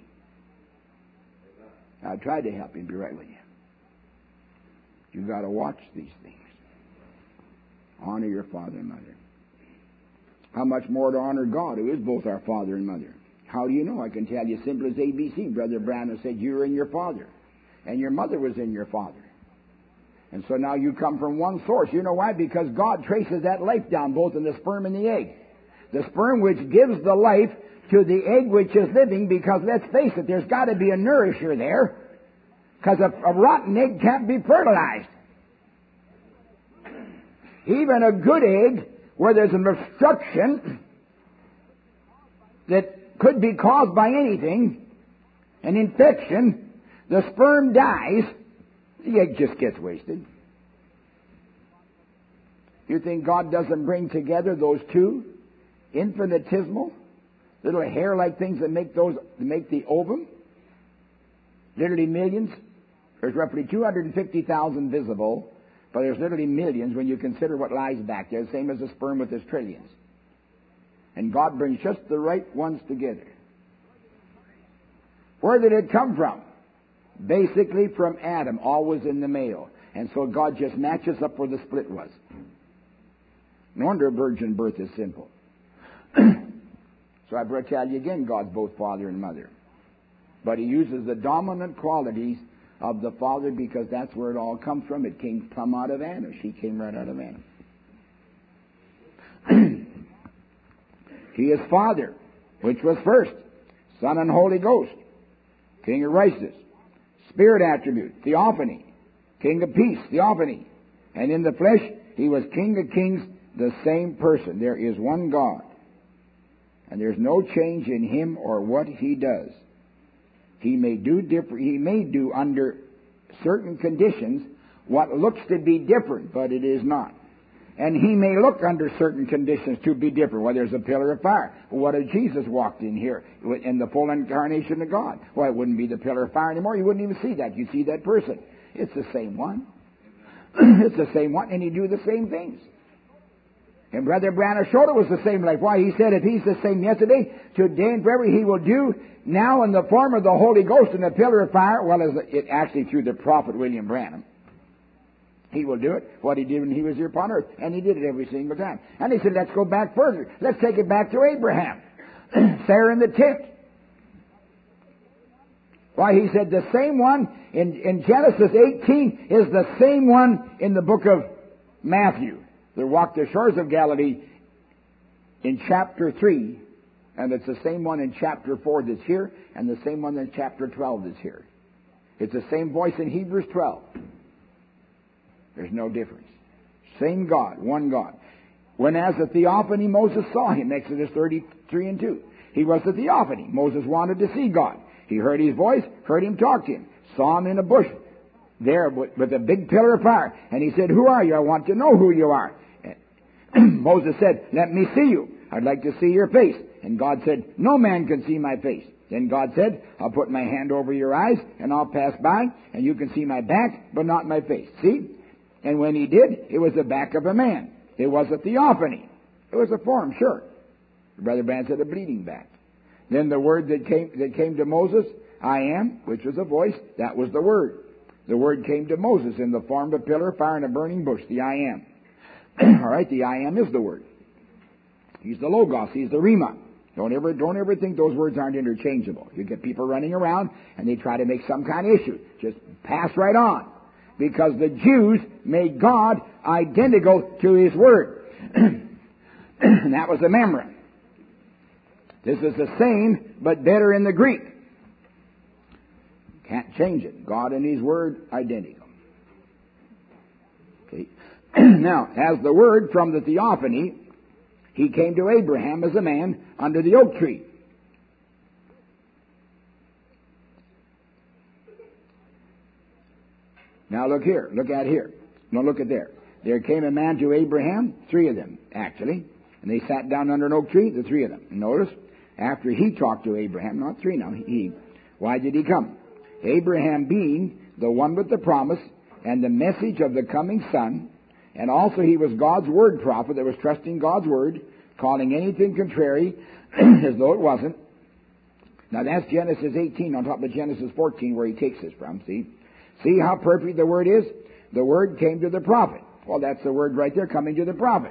Speaker 1: I tried to help you and be right with you. You've got to watch these things. Honor your father and mother. How much more to honor God, who is both our father and mother? How do you know? I can tell you simple as ABC. Brother Branham said, you were in your father, and your mother was in your father. And so now you come from one source. You know why? Because God traces that life down both in the sperm and the egg. The sperm which gives the life to the egg which is living, because let's face it, there's got to be a nourisher there. Because a rotten egg can't be fertilized. Even a good egg, where there's an obstruction that could be caused by anything, an infection, the sperm dies, the egg just gets wasted. You think God doesn't bring together those two infinitesimal little hair-like things that make the ovum? Literally millions. There's roughly 250,000 visible, but there's literally millions when you consider what lies back there, same as a sperm with its trillions. And God brings just the right ones together. Where did it come from? Basically from Adam, always in the male. And so God just matches up where the split was. No wonder a virgin birth is simple. So I better tell you again, God's both father and mother. But He uses the dominant qualities of the father because that's where it all comes from. It came plumb out of Adam. She came right out of Adam. He is Father, which was first, Son and Holy Ghost, King of Righteousness, Spirit attribute, Theophany, King of Peace, Theophany. And in the flesh, He was King of Kings, the same person. There is one God. And there's no change in Him or what He does. He may do under certain conditions what looks to be different, but it is not. And He may look under certain conditions to be different. Well, there's a pillar of fire. Well, what if Jesus walked in here in the full incarnation of God? Well, it wouldn't be the pillar of fire anymore. You wouldn't even see that. You'd see that person. It's the same one. It's the same one, and He do the same things. And Brother Branham showed it was the same life. Why? He said if He's the same yesterday, today, and forever, He will do now in the form of the Holy Ghost in the pillar of fire, well, as it actually through the prophet William Branham. He will do it, what He did when He was here upon earth. And He did it every single time. And He said, let's go back further. Let's take it back to Abraham. Sarah in the tent. Why, He said the same one in Genesis 18 is the same one in the book of Matthew. They walked the shores of Galilee in chapter 3, and it's the same one in chapter 4 that's here, and the same one in chapter 12 that's here. It's the same voice in Hebrews 12. There's no difference. Same God, one God. When as a theophany Moses saw Him, Exodus 33 and 2. He was the theophany. Moses wanted to see God. He heard His voice, heard Him talk to him, saw Him in a bush there with a big pillar of fire. And He said, who are you? I want to know who you are. Moses said, let me see you. I'd like to see your face. And God said, no man can see my face. Then God said, I'll put my hand over your eyes and I'll pass by and you can see my back but not my face. See? And when He did, it was the back of a man. It was a theophany. It was a form, sure. Brother Branham said a bleeding back. Then the word that came to Moses, I am, which was a voice, that was the word. The word came to Moses in the form of a pillar of fire and a burning bush, the I am. All right, the I am is the word. He's the Logos. He's the Rhema. Don't ever think those words aren't interchangeable. You get people running around and they try to make some kind of issue. Just pass right on. Because the Jews made God identical to His word. And that was the Memra. This is the same, but better in the Greek. Can't change it. God and His word, identical. Okay. Now, as the word from the theophany, He came to Abraham as a man under the oak tree. Now look here. Look at here. No, look at there. There came a man to Abraham, 3 of them, actually. And they sat down under an oak tree, the 3 of them. Notice, after he talked to Abraham, not 3 now, he. Why did he come? Abraham being the one with the promise and the message of the coming Son, and also he was God's word prophet that was trusting God's word, calling anything contrary as though it wasn't. Now that's Genesis 18 on top of Genesis 14 where he takes this from, see? See how perfect the word is? The word came to the prophet. Well, that's the word right there, coming to the prophet.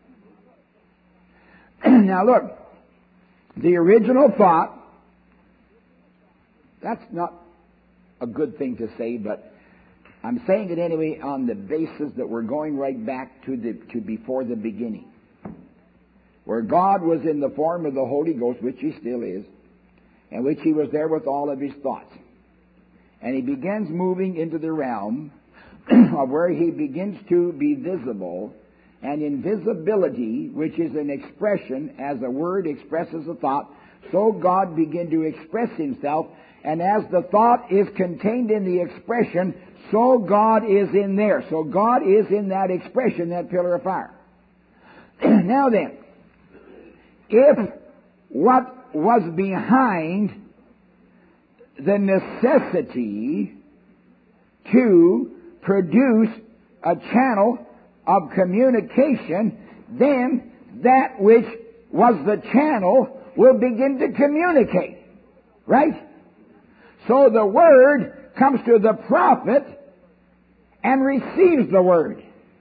Speaker 1: Now look, the original thought, that's not a good thing to say, but I'm saying it anyway on the basis that we're going right back to before the beginning, where God was in the form of the Holy Ghost, which He still is, and which He was there with all of His thoughts. And He begins moving into the realm of where He begins to be visible, and invisibility, which is an expression, as a word expresses a thought, so God began to express Himself, and as the thought is contained in the expression, so God is in there. So God is in that expression, that pillar of fire. Now then, if what was behind the necessity to produce a channel of communication, then that which was the channel will begin to communicate. Right? So the Word comes to the prophet and receives the Word.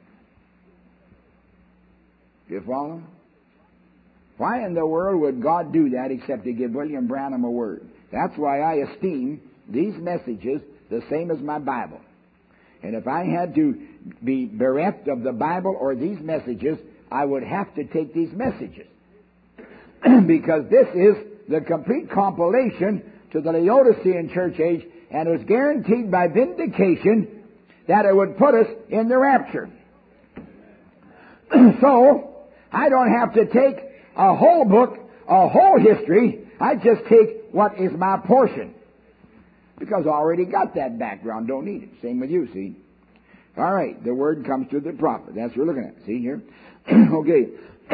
Speaker 1: You follow? Why in the world would God do that except to give William Branham a word? That's why I esteem these messages the same as my Bible. And if I had to be bereft of the Bible or these messages, I would have to take these messages. Because this is the complete compilation to the Laodicean church age, and it was guaranteed by vindication that it would put us in the rapture. So, I don't have to take a whole book, a whole history. I just take what is my portion. Because I already got that background, don't need it. Same with you, see. All right, the word comes to the prophet. That's what we're looking at. See here? Okay.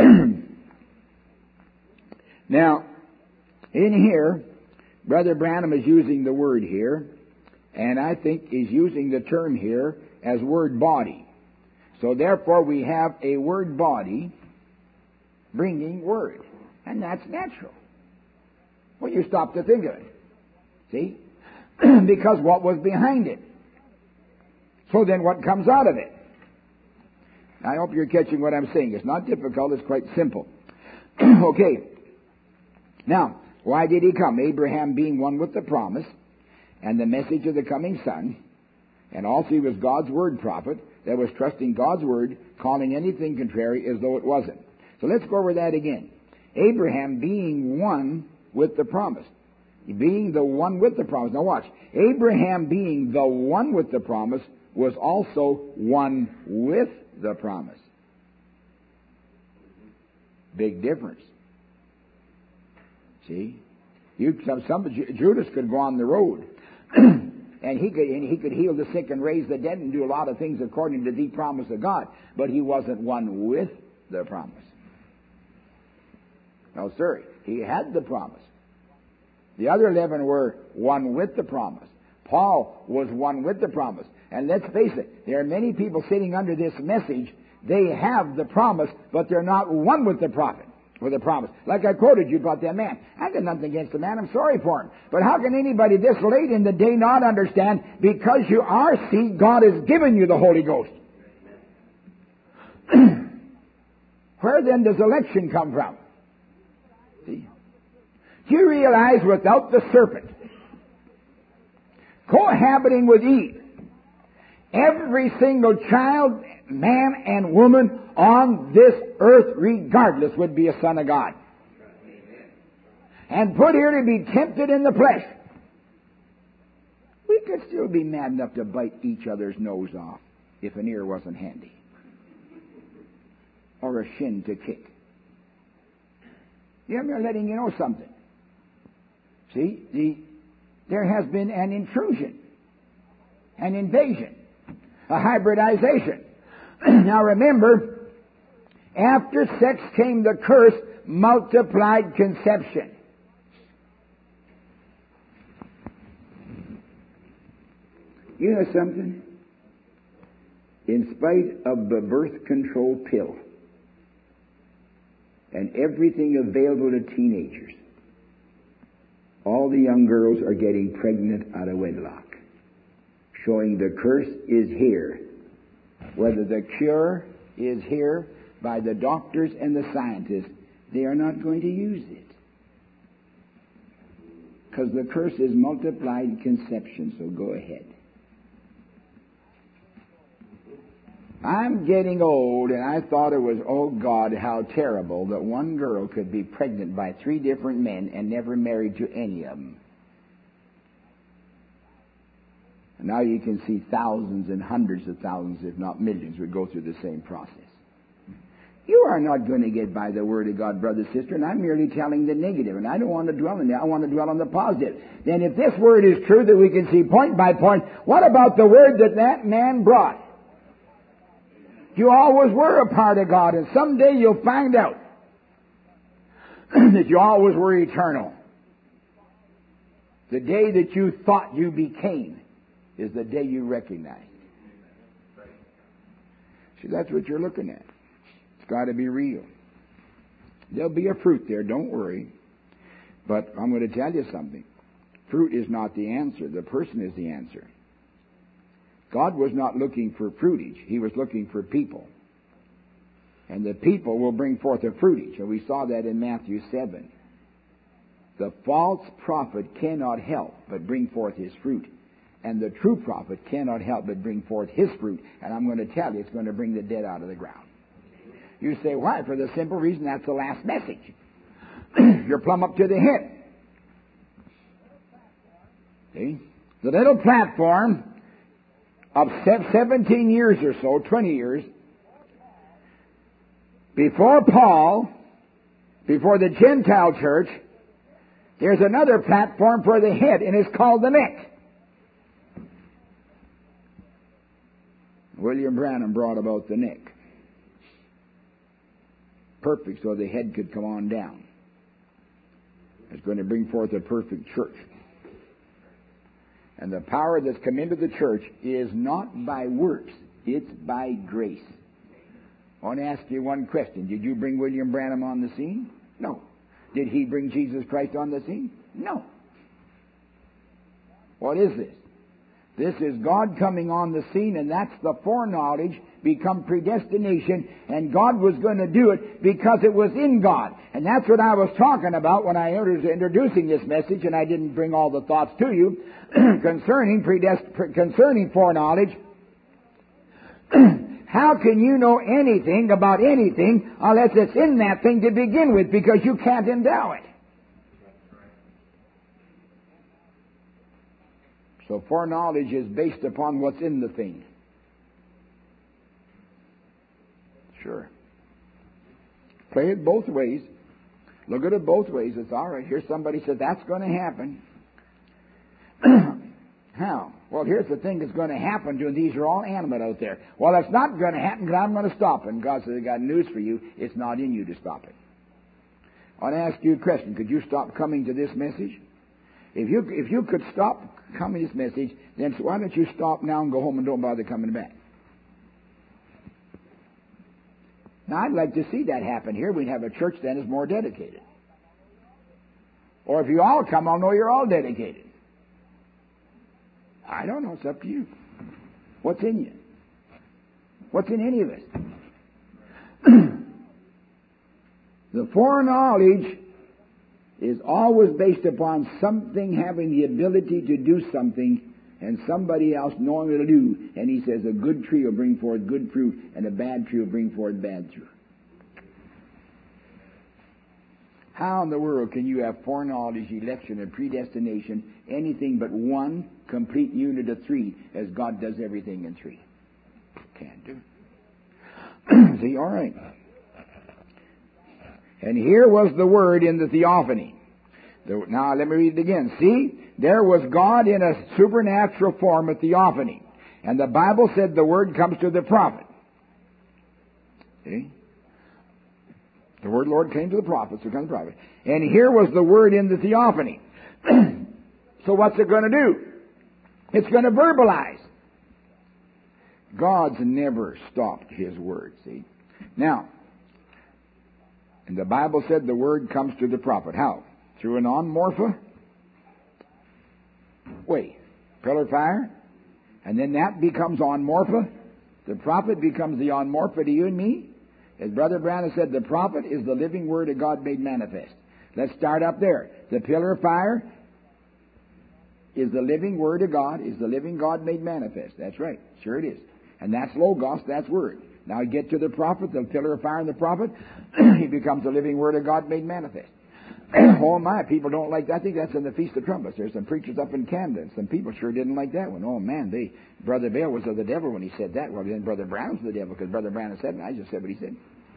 Speaker 1: Now, in here, Brother Branham is using the word here, and I think he's using the term here as word body. So therefore we have a word body bringing word. And that's natural. When you stop to think of it. See? Because what was behind it? So then what comes out of it? I hope you're catching what I'm saying. It's not difficult, it's quite simple. Okay. Now, why did he come? Abraham being one with the promise and the message of the coming Son, and also he was God's word prophet that was trusting God's word, calling anything contrary as though it wasn't. So let's go over that again. Abraham being one with the promise. Being the one with the promise. Now watch. Abraham being the one with the promise was also one with the promise. Big difference. See? Judas could go on the road and he could heal the sick and raise the dead and do a lot of things according to the promise of God, but he wasn't one with the promise. No, sir. He had the promise. The other 11 were one with the promise. Paul was one with the promise. And let's face it, there are many people sitting under this message. They have the promise, but they're not one with the prophet, with the promise. Like I quoted you about that man. I got nothing against the man. I'm sorry for him. But how can anybody this late in the day not understand? Because you are seed, God has given you the Holy Ghost. Where then does election come from? See? Do you realize without the serpent cohabiting with Eve, every single child, man and woman on this earth, regardless, would be a son of God. And put here to be tempted in the flesh. We could still be mad enough to bite each other's nose off if an ear wasn't handy. Or a shin to kick. Yeah, I'm letting you know something. See, there has been an intrusion, an invasion, a hybridization. Now remember, after sex came the curse, multiplied conception. You know something? In spite of the birth control pill and everything available to teenagers, all the young girls are getting pregnant out of wedlock, showing the curse is here. Whether the cure is here by the doctors and the scientists, they are not going to use it. Because the curse is multiplied conception, so go ahead. I'm getting old, and I thought it was, oh God, how terrible that one girl could be pregnant by 3 different men and never married to any of them. And now you can see thousands and hundreds of thousands, if not millions, would go through the same process. You are not going to get by the Word of God, brother, sister, and I'm merely telling the negative, and I don't want to dwell on that. I want to dwell on the positive. Then if this Word is true that we can see point by point, what about the Word that that man brought? You always were a part of God, and someday you'll find out that you always were eternal. The day that you thought you became is the day you recognize. See, that's what you're looking at. It's got to be real. There'll be a fruit there, don't worry. But I'm going to tell you something. Fruit is not the answer. The person is the answer. God was not looking for fruitage. He was looking for people. And the people will bring forth a fruitage. And we saw that in Matthew 7. The false prophet cannot help but bring forth his fruit. And the true prophet cannot help but bring forth his fruit. And I'm going to tell you, it's going to bring the dead out of the ground. You say, why? For the simple reason that's the last message. You're plumb up to the head. See? The little platform of 17 years or so, 20 years, before Paul, before the Gentile church, there's another platform for the head, and it's called the neck. William Branham brought about the neck. Perfect, so the head could come on down. It's going to bring forth a perfect church. And the power that's come into the church is not by works, it's by grace. I want to ask you one question. Did you bring William Branham on the scene? No. Did he bring Jesus Christ on the scene? No. What is this? This is God coming on the scene, and that's the foreknowledge become predestination, and God was going to do it because it was in God. And that's what I was talking about when I was introducing this message, and I didn't bring all the thoughts to you concerning foreknowledge. How can you know anything about anything unless it's in that thing to begin with, because you can't endow it? So foreknowledge is based upon what's in the thing. Sure. Play it both ways. Look at it both ways. It's all right. Here somebody said, that's going to happen. How? Well, here's the thing that's going to happen to, and these are all animate out there. Well, it's not going to happen, but I'm going to stop it. And God says, I got news for you. It's not in you to stop it. I want to ask you a question. Could you stop coming to this message? If you could stop coming to this message, then why don't you stop now and go home and don't bother coming back? Now, I'd like to see that happen here. We'd have a church then that's more dedicated. Or if you all come, I'll know you're all dedicated. I don't know. It's up to you. What's in you? What's in any of us? The foreknowledge is always based upon something having the ability to do something and somebody else knowing what to do. And he says a good tree will bring forth good fruit and a bad tree will bring forth bad fruit. How in the world can you have foreknowledge, election, and predestination, anything but one complete unit of three, as God does everything in three? Can't do. See, all right. And here was the Word in the theophany. Now, let me read it again. See, there was God in a supernatural form, a theophany. And the Bible said the Word comes to the prophet. See? The word Lord came to the prophet, so comes the prophet. And here was the Word in the theophany. So what's it going to do? It's going to verbalize. God's never stopped His Word, see? Now, and the Bible said the Word comes to the prophet. How? Through an onmorpha? Wait. Pillar of fire? And then that becomes onmorpha? The prophet becomes the onmorpha to you and me? As Brother Branham said, the prophet is the living Word of God made manifest. Let's start up there. The pillar of fire is the living Word of God, is the living God made manifest. That's right. Sure it is. And that's Logos, that's Word. Now you get to the prophet, the pillar of fire and the prophet, he becomes the living Word of God made manifest. Oh my, people don't like that. I think that's in the Feast of Trumpets. There's some preachers up in Canada, and some people sure didn't like that one. Oh man, Brother Bale was of the devil when he said that. Well, then Brother Brown's the devil because Brother Brown said it, and I just said what he said.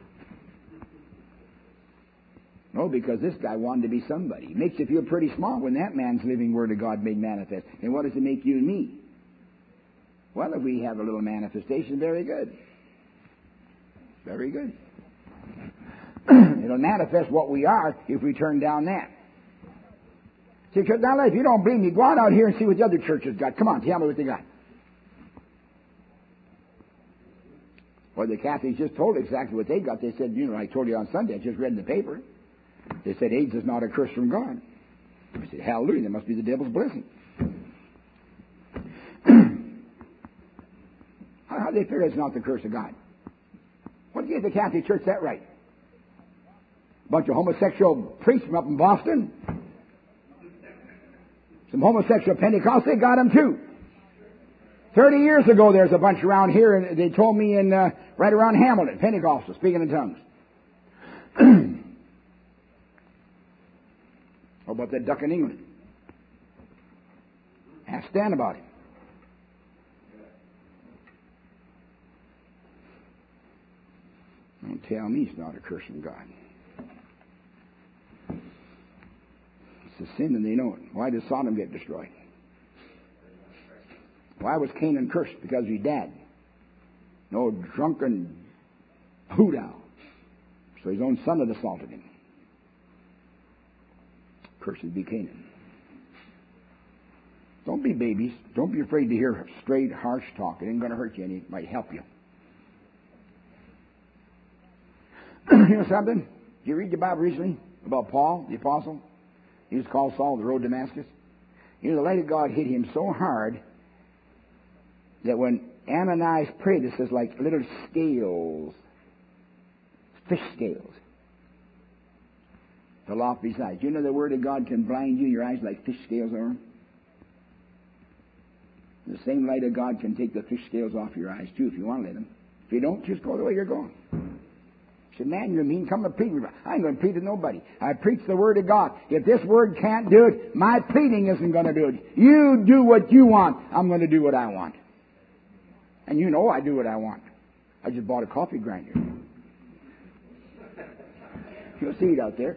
Speaker 1: No, because this guy wanted to be somebody. It makes you feel pretty small when that man's living Word of God made manifest. And what does it make you and me? Well, if we have a little manifestation, very good. Very good. It'll manifest what we are if we turn down that. See, now if you don't believe me, go on out here and see what the other churches got. Come on, tell me what they got. Well, the Catholics just told exactly what they got. They said, I told you on Sunday, I just read in the paper. They said AIDS is not a curse from God. I said, hallelujah, that must be the devil's blessing. How do they figure it's not the curse of God? What gave the Catholic Church that right? Bunch of homosexual priests from up in Boston. Some homosexual Pentecostals, they got them too. 30 years ago, there's a bunch around here, and they told me right around Hamilton, Pentecostals, speaking in tongues. How about that duck in England? Ask Stan about it. Don't tell me it's not a curse from God. It's a sin and they know it. Why did Sodom get destroyed? Why was Canaan cursed? Because of his dad. No drunken hoot owl. So his own son had assaulted him. Cursed be Canaan. Don't be babies. Don't be afraid to hear straight, harsh talk. It ain't going to hurt you any. It might help you. You know something? Did you read the Bible recently about Paul, the apostle? He was called Saul, the road to Damascus. The light of God hit him so hard that when Ananias prayed, it says like little scales, fish scales, fell off his eyes. You know the Word of God can blind you, your eyes like fish scales are? The same light of God can take the fish scales off your eyes too if you want to let them. If you don't, just go the way you're going. I said, man, you're mean. Come and plead. I ain't going to plead to nobody. I preach the Word of God. If this Word can't do it, my pleading isn't going to do it. You do what you want. I'm going to do what I want. And you know I do what I want. I just bought a coffee grinder. You'll see it out there.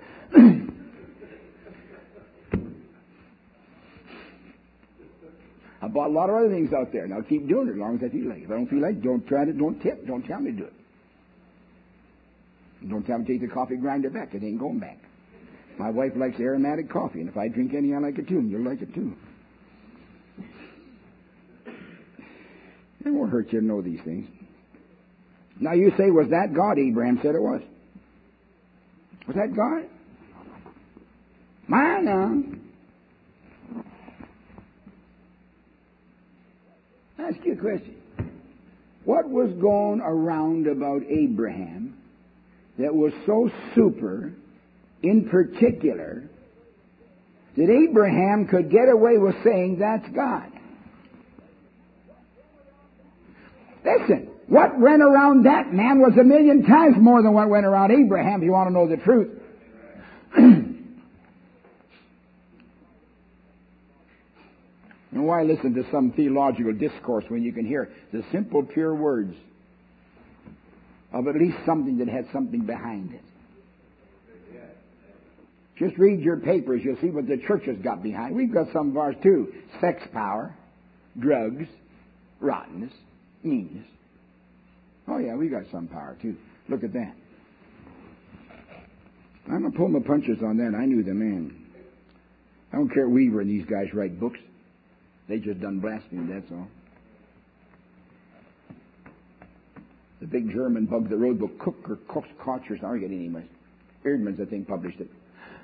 Speaker 1: I bought a lot of other things out there, and I'll keep doing it as long as I feel like it. If I don't feel like it, don't try it, don't tip, don't tell me to do it. Don't tell me to take the coffee grinder back. It ain't going back. My wife likes aromatic coffee, and if I drink any, I like it too, and you'll like it too. It won't hurt you to know these things. Now you say, was that God? Abraham said it was. Was that God? Mine now. Ask you a question. What was going around about Abraham that was so super, in particular, that Abraham could get away with saying that's God? Listen, what went around that man was 1,000,000 times more than what went around Abraham, if you want to know the truth. And why listen to some theological discourse when you can hear the simple, pure words of at least something that had something behind it? Just read your papers, you'll see what the church has got behind. We've got some of ours too. Sex power, drugs, rottenness, meanness. Oh yeah, we got some power too. Look at that. I'm going to pull my punches on that. I knew the man. I don't care Weaver and these guys write books. They just done blasphemy, that's all. The big German bug that wrote the book, Cook or Koch, I forget anyways. Eerdmans, I think, published it.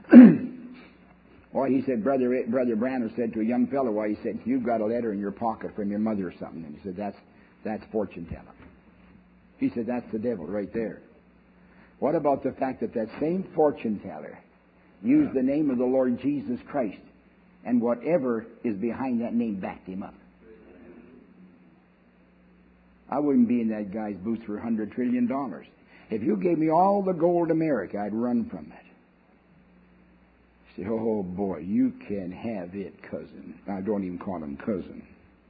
Speaker 1: Why, he said, Brother Branham said to a young fellow, he said, you've got a letter in your pocket from your mother or something. And he said, that's fortune telling. He said, that's the devil right there. What about the fact that same fortune teller used the name of the Lord Jesus Christ, and whatever is behind that name backed him up? I wouldn't be in that guy's boots for $100 trillion. If you gave me all the gold in America, I'd run from it. Say, oh boy, you can have it, cousin. I don't even call him cousin.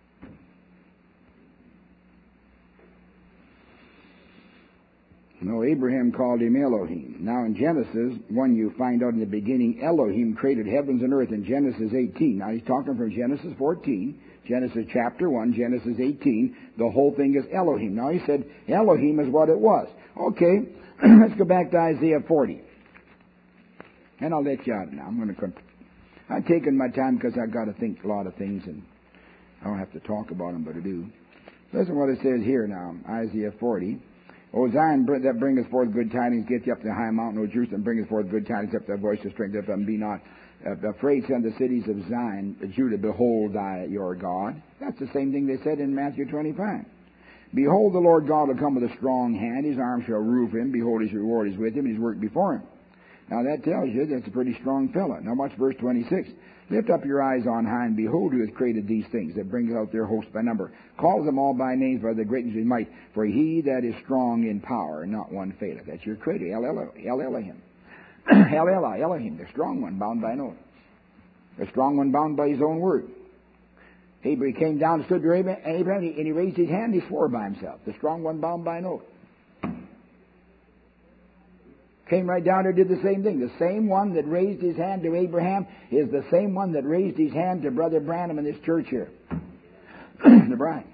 Speaker 1: No, Abraham called him Elohim. Now in Genesis 1, you find out in the beginning, Elohim created heavens and earth in Genesis 18. Now he's talking from Genesis 14, Genesis chapter 1, Genesis 18. The whole thing is Elohim. Now he said Elohim is what it was. Okay, let's go back to Isaiah 40. And I'll let you out now. I'm taking my time because I've got to think a lot of things, and I don't have to talk about them, but I do. Listen to what it says here now, Isaiah 40. O Zion, that bringeth forth good tidings, get you up to the high mountain. O Jerusalem, bringeth forth good tidings, up thy voice of strength, up and be not afraid, send the cities of Zion, Judah, behold your God. That's the same thing they said in Matthew 25. Behold, the Lord God will come with a strong hand, his arm shall rule for him, behold, his reward is with him, and his work before him. Now that tells you that's a pretty strong fellow. Now watch verse 26. Lift up your eyes on high, and behold who has created these things, that brings out their host by number. Calls them all by names by the greatness of his might. For he that is strong in power, not one faileth. That's your creator, El Elohim. Elohim, the strong one, bound by an oath. The strong one bound by his own word. Abraham came down and stood to Abraham, and he raised his hand, he swore by himself. The strong one bound by an oath. Came right down there, did the same thing. The same one that raised his hand to Abraham is the same one that raised his hand to Brother Branham in this church here. The bride.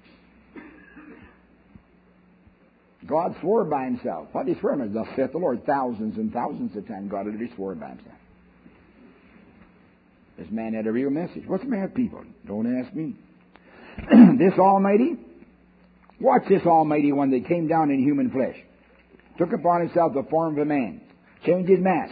Speaker 1: God swore by himself. What did he swear by? Thus saith the Lord. Thousands and thousands of times God had swore by himself. This man had a real message. What's the matter with people? Don't ask me. This Almighty, watch this Almighty one that came down in human flesh. Took upon himself the form of a man. Changed his mask.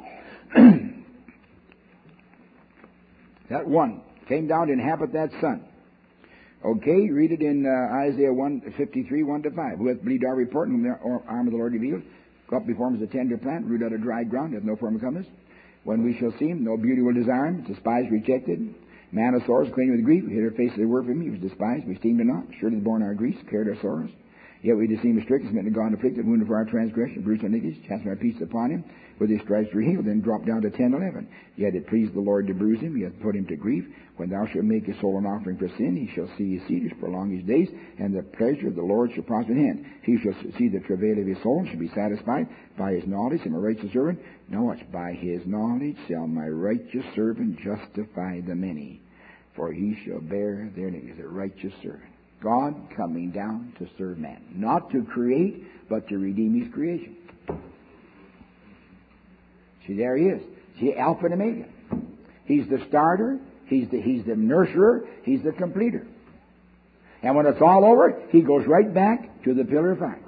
Speaker 1: That one came down to inhabit that son. Okay, read it in Isaiah 1:53, 1-5. Who hath believed our report, and whom the arm of the Lord revealed? Go up before him as a tender plant, root out of dry ground, hath no form of comeliness. When we shall see him, no beauty will desire him. Despised, rejected. Man of sorrows, acquainted with grief. We hid our face as they were from him. He was despised. We esteemed him not. Surely borne our griefs, carried our sorrows. Yet we esteemed him stricken, smitten of God, afflicted, wounded for our transgression, bruised our iniquities, chastisement our peace upon him. With his stripes we are healed. Then drop down to 10:11. Yet it pleased the Lord to bruise him. He hath put him to grief. When thou shalt make his soul an offering for sin, he shall see his cedars, prolong his days, and the pleasure of the Lord shall prosper in him. He shall see the travail of his soul, and shall be satisfied. By his knowledge shall my righteous servant. Now watch. By his knowledge shall my righteous servant justify the many, for he shall bear their iniquities. A righteous servant. God coming down to serve man. Not to create, but to redeem his creation. See, there he is. See, Alpha and Omega. He's the starter, he's the nurturer, he's the completer. And when it's all over, he goes right back to the pillar of fire.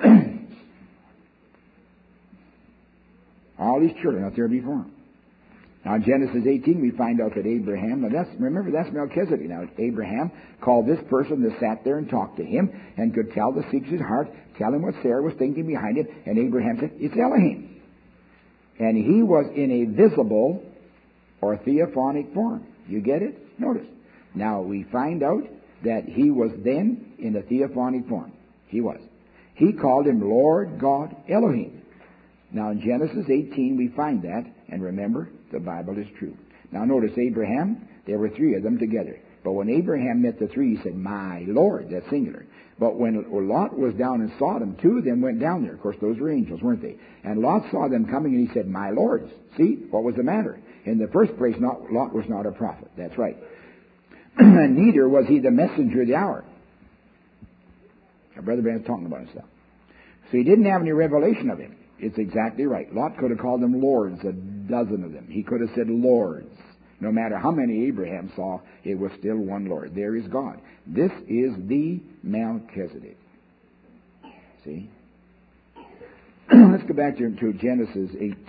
Speaker 1: All his children out there before him. Now in Genesis 18 we find out that Abraham, now that's Melchizedek. Now Abraham called this person that sat there and talked to him and could tell the secrets of his heart, tell him what Sarah was thinking behind it, and Abraham said, it's Elohim. And he was in a visible or theophonic form. You get it? Notice. Now we find out that he was then in a theophonic form. He was. He called him Lord God Elohim. Now in Genesis 18 we find that, and remember, the Bible is true. Now notice Abraham, there were three of them together. But when Abraham met the three, he said, my Lord, that's singular. But when Lot was down in Sodom, two of them went down there. Of course, those were angels, weren't they? And Lot saw them coming, and he said, my lords. See, what was the matter? In the first place, Lot was not a prophet. That's right. And neither was he the messenger of the hour. Our Brother Branham's talking about himself. So he didn't have any revelation of him. It's exactly right. Lot could have called them lords, a dozen of them. He could have said lords. No matter how many Abraham saw, it was still one Lord. There is God. This is the Melchizedek. See? Let's go back to Genesis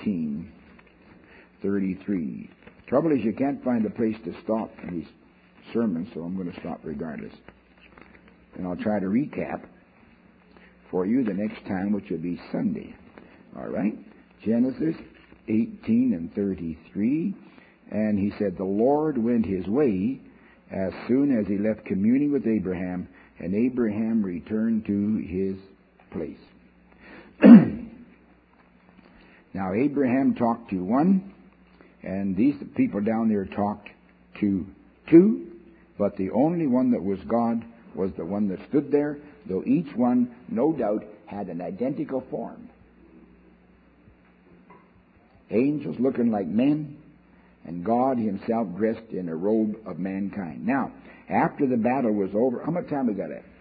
Speaker 1: 18:33. Trouble is you can't find a place to stop in these sermons, so I'm going to stop regardless. And I'll try to recap for you the next time, which will be Sunday. All right? Genesis 18:33. And he said, the Lord went his way as soon as he left communing with Abraham and Abraham returned to his place. Now Abraham talked to one, and these people down there talked to two, but the only one that was God was the one that stood there, though each one, no doubt, had an identical form. Angels looking like men, and God himself dressed in a robe of mankind. Now, after the battle was over, how much time we got left?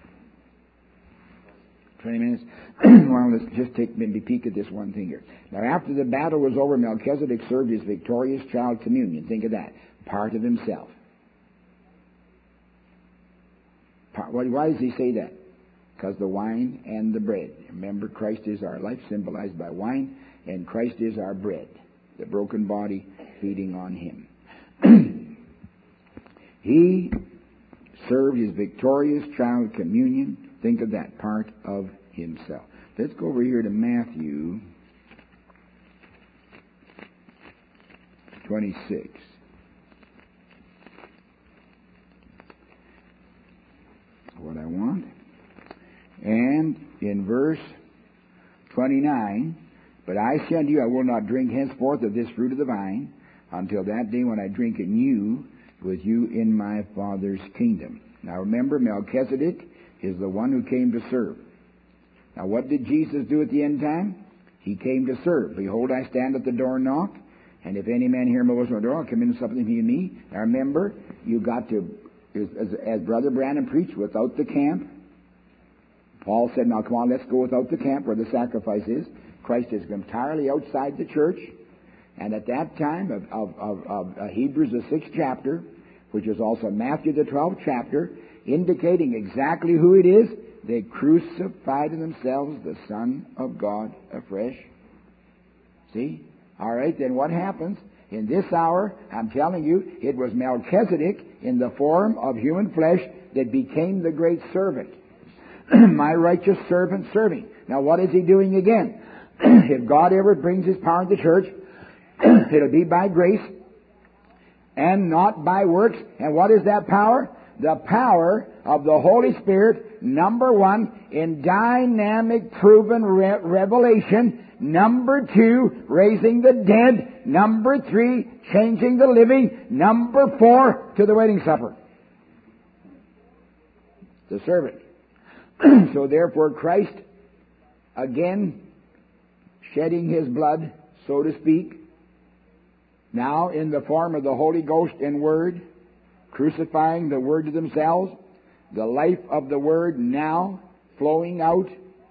Speaker 1: 20 minutes? Well, let's just take maybe a peek at this one thing here. Now, after the battle was over, Melchizedek served his victorious child communion. Think of that. Part of himself. Why does he say that? Because the wine and the bread. Remember, Christ is our life, symbolized by wine, and Christ is our bread, the broken body feeding on him. He served his victorious child communion. Think of that, part of himself. Let's go over here to Matthew 26. What I want. And in verse 29, but I say unto you, I will not drink henceforth of this fruit of the vine until that day when I drink it new with you in my Father's kingdom. Now remember, Melchizedek is the one who came to serve. Now what did Jesus do at the end time? He came to serve. Behold, I stand at the door and knock, and if any man hear my voice at the door, I'll come in and sup with him and me. Now remember, you got to, as Brother Branham preached, without the camp. Paul said, now come on, let's go without the camp where the sacrifice is. Christ is entirely outside the church. And at that time of Hebrews the 6th chapter, which is also Matthew the 12th chapter, indicating exactly who it is, they crucified in themselves the Son of God afresh. See? All right, then what happens? In this hour, I'm telling you, it was Melchizedek in the form of human flesh that became the great servant. My righteous servant serving. Now what is he doing again? If God ever brings his power into the church, it'll be by grace and not by works. And what is that power? The power of the Holy Spirit, number one, in dynamic, proven revelation. Number two, raising the dead. Number three, changing the living. Number four, to the wedding supper. The servant. So therefore Christ, again, shedding his blood, so to speak, now in the form of the Holy Ghost and Word, crucifying the Word to themselves, the life of the Word now flowing out,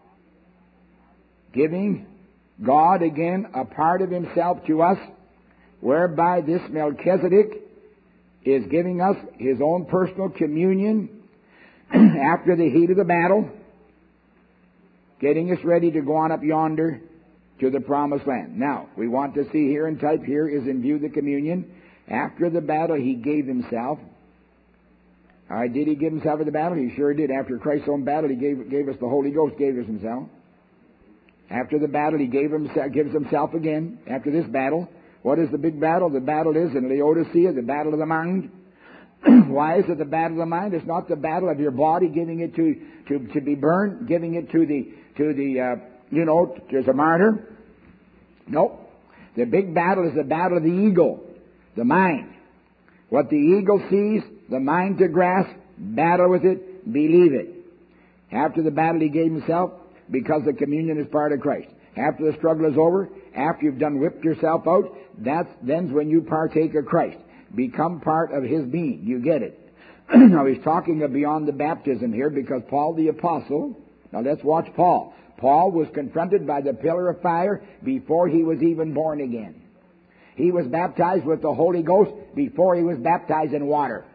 Speaker 1: giving God again a part of himself to us, whereby this Melchizedek is giving us his own personal communion after the heat of the battle, getting us ready to go on up yonder to the promised land. Now, we want to see here in type, here is in view the communion. After the battle, he gave himself. All right, did he give himself at the battle? He sure did. After Christ's own battle, he gave us the Holy Ghost, gave us himself. After the battle, he gives himself again. After this battle, what is the big battle? The battle is in Laodicea, the battle of the mind. Why is it the battle of the mind? It's not the battle of your body, giving it to be burned, giving it to as a martyr. No. The big battle is the battle of the ego, the mind. What the ego sees, the mind to grasp, battle with it, believe it. After the battle, he gave himself, because the communion is part of Christ. After the struggle is over, after you've done whipped yourself out, then's when you partake of Christ. Become part of his being. You get it. Now he's talking of beyond the baptism here, because Paul the apostle, now let's watch Paul. Paul was confronted by the pillar of fire before he was even born again. He was baptized with the Holy Ghost before he was baptized in water.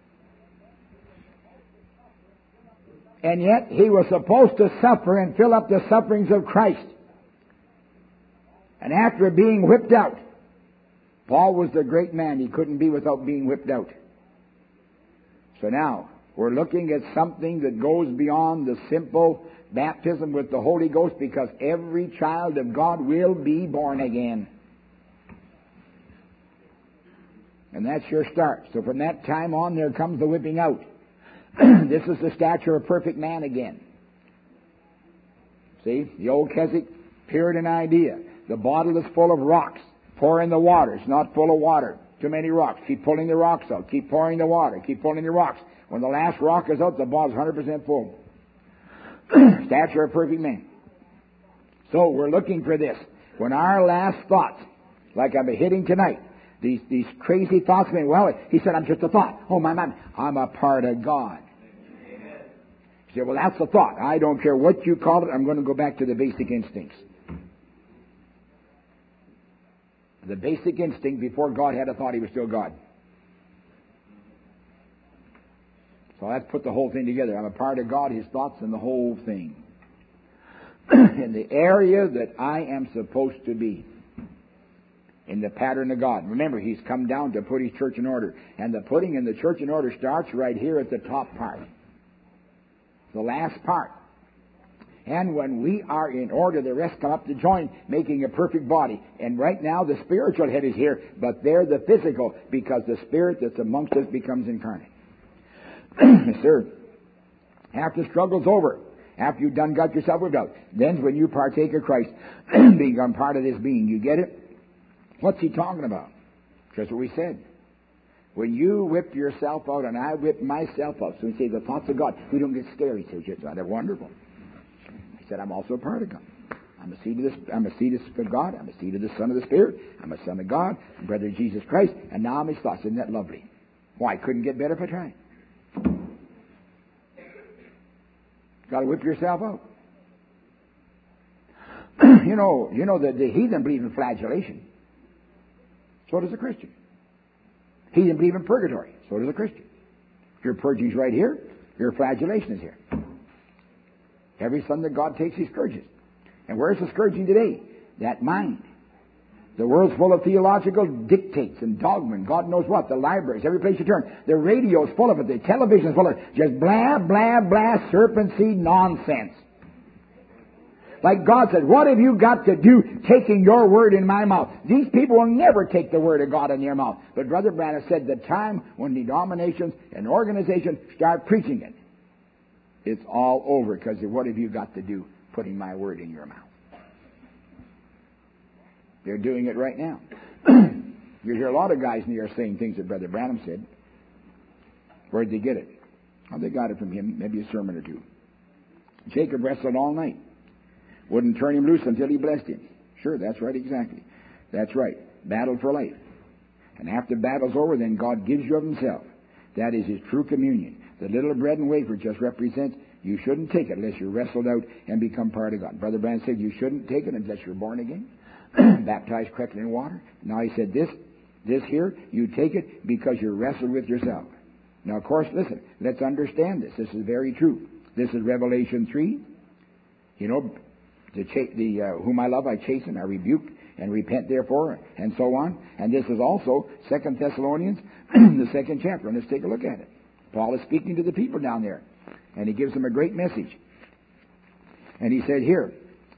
Speaker 1: And yet he was supposed to suffer and fill up the sufferings of Christ. And after being whipped out, Paul was the great man. He couldn't be without being whipped out. So now, we're looking at something that goes beyond the simple baptism with the Holy Ghost, because every child of God will be born again. And that's your start. So from that time on, there comes the whipping out. This is the stature of perfect man again. See, the old Keswick Puritan idea. The bottle is full of rocks. Pour in the water. It's not full of water. Too many rocks. Keep pulling the rocks out. Keep pouring the water. Keep pulling the rocks. When the last rock is out, the bottle's 100% full. Stature of perfect man. So we're looking for this. When our last thoughts, like I've been hitting tonight, these crazy thoughts, well, he said, I'm just a thought. Oh, my mind. I'm a part of God. You say, well, that's a thought. I don't care what you call it. I'm going to go back to the basic instincts. The basic instinct, before God had a thought, he was still God. So let's put the whole thing together. I'm a part of God, his thoughts, and the whole thing. In the area that I am supposed to be. In the pattern of God. Remember, he's come down to put his church in order. And the putting in the church in order starts right here at the top part. The last part. And when we are in order, the rest come up to join, making a perfect body. And right now, the spiritual head is here, but they're the physical, because the spirit that's amongst us becomes incarnate. Yes, sir. After the struggle's over, after you've got yourself with God, then when you partake of Christ, become part of this being. You get it? What's he talking about? Just what we said. When you whip yourself out, and I whip myself out, so we say the thoughts of God, we don't get scary. He says, they're wonderful. He said, I'm also a part of God. I'm a seed of God. I'm a seed of the Son of the Spirit. I'm a son of God, brother of Jesus Christ, and now I'm his thoughts. Isn't that lovely? Why, couldn't get better if I tried. Got to whip yourself out. You know that the heathen believe in flagellation. So does a Christian. Heathen believe in purgatory. So does a Christian. Your purging's right here. Your flagellation is here. Every son that God takes, he scourges. And where's the scourging today? That mind. The world's full of theological dictates and dogma and God knows what. The libraries, every place you turn. The radio's full of it. The television's full of it. Just blah, blah, blah, serpent seed nonsense. Like God said, what have you got to do taking your word in my mouth? These people will never take the word of God in their mouth. But Brother Branham said the time when denominations and organizations start preaching it, it's all over, because what have you got to do putting my word in your mouth? They're doing it right now. You hear a lot of guys in here saying things that Brother Branham said. Where'd they get it? Oh, they got it from him, maybe a sermon or two. Jacob wrestled all night. Wouldn't turn him loose until he blessed him. Sure, that's right, exactly. That's right. Battle for life. And after the battle's over, then God gives you of himself. That is his true communion. The little bread and wafer just represents you shouldn't take it unless you're wrestled out and become part of God. Brother Branham said you shouldn't take it unless you're born again, baptized correctly in water. Now he said this here, you take it because you're wrestled with yourself. Now, of course, listen, let's understand this. This is very true. This is Revelation 3. You know, whom I love I chasten, I rebuke, and repent therefore, and so on. And this is also 2 Thessalonians, the 2nd chapter. And let's take a look at it. Paul is speaking to the people down there, and he gives them a great message. And he said here,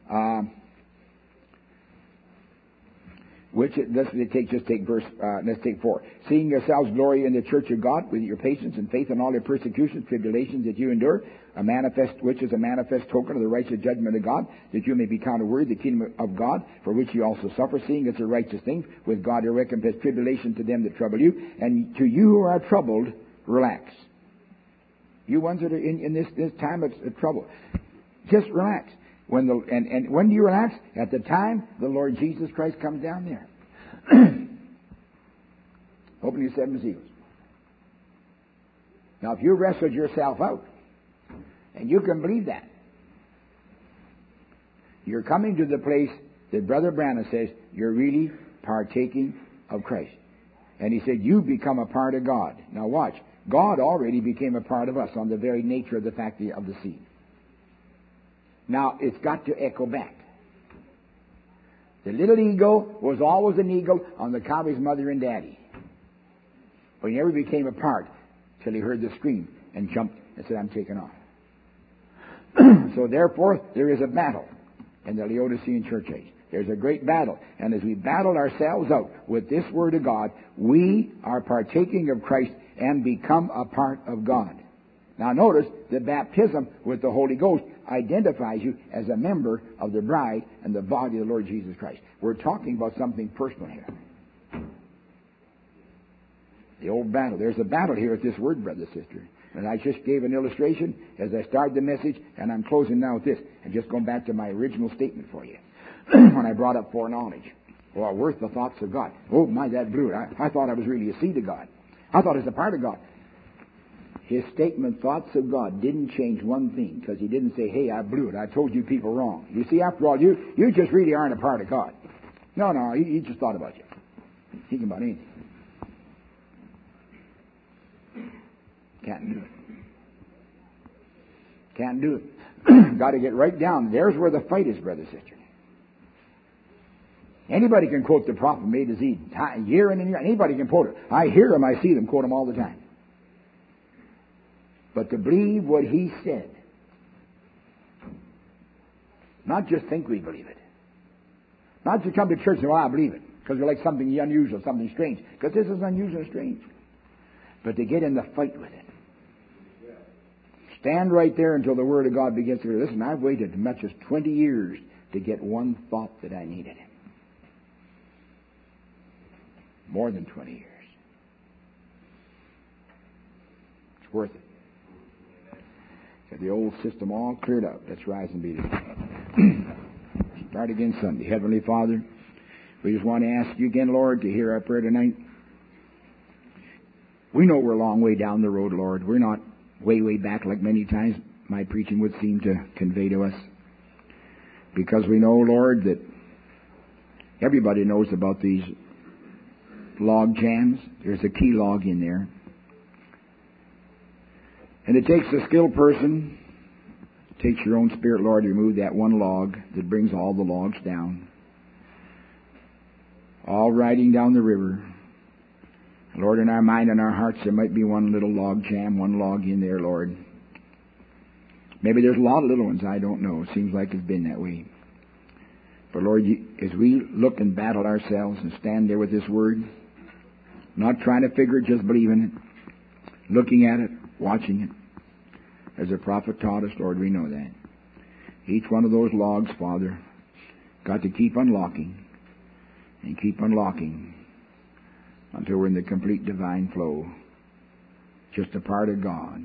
Speaker 1: let's take 4. Seeing yourselves glory in the church of God with your patience and faith in all your persecutions, tribulations that you endure, which is a manifest token of the righteous judgment of God, that you may be counted worthy of the kingdom of God, for which you also suffer, seeing it's a righteous thing. With God you recompense tribulation to them that trouble you, and to you who are troubled, relax. You ones that are in this time of trouble, just relax. When do you relax? At the time the Lord Jesus Christ comes down there. Open your 7 seals. Now, if you wrestled yourself out, and you can believe that, you're coming to the place that Brother Branham says you're really partaking of Christ. And he said, you become a part of God. Now watch. God already became a part of us on the very nature of the fact of the seed. Now, it's got to echo back. The little eagle was always an eagle on the account of his mother and daddy. But he never became a part till he heard the scream and jumped and said, I'm taking off. So therefore, there is a battle in the Laodicean church age. There's a great battle. And as we battle ourselves out with this Word of God, we are partaking of Christ and become a part of God. Now notice, the baptism with the Holy Ghost identifies you as a member of the bride and the body of the Lord Jesus Christ. We're talking about something personal here. The old battle. There's a battle here at this word, brother, sister. And I just gave an illustration as I started the message, and I'm closing now with this. And just going back to my original statement for you. When I brought up foreknowledge. Well, worth the thoughts of God. Oh, my, that blew it. I thought I was really a seed of God. I thought it was a part of God. His statement, thoughts of God, didn't change one thing, because he didn't say, hey, I blew it. I told you people wrong. You see, after all, you just really aren't a part of God. No, he just thought about you. Thinking about anything. Can't do it. Can't do it. Got to get right down. There's where the fight is, brother, sister. Anybody can quote the prophet from A to Z, year in and year. Anybody can quote it. I hear them, I see them, quote them all the time. But to believe what he said, not just think we believe it. Not to come to church and say, well, I believe it, because we're like something unusual, something strange. Because this is unusual and strange. But to get in the fight with it. Stand right there until the Word of God begins to listen. I've waited as much as 20 years to get one thought that I needed. More than 20 years. It's worth it. Got the old system all cleared up. Let's rise and be together. Start again Sunday. Heavenly Father, we just want to ask you again, Lord, to hear our prayer tonight. We know we're a long way down the road, Lord. We're not way back like many times my preaching would seem to convey to us. Because we know, Lord, that everybody knows about these log jams. There's a key log in there. And it takes a skilled person, takes your own spirit, Lord, to remove that one log that brings all the logs down. All riding down the river. Lord, in our mind and our hearts, there might be one little log jam, one log in there, Lord. Maybe there's a lot of little ones, I don't know. It seems like it's been that way. But Lord, as we look and battle ourselves and stand there with this Word, not trying to figure it, just believing it, looking at it, watching it. As the prophet taught us, Lord, we know that. Each one of those logs, Father, got to keep unlocking and keep unlocking until we're in the complete divine flow. Just a part of God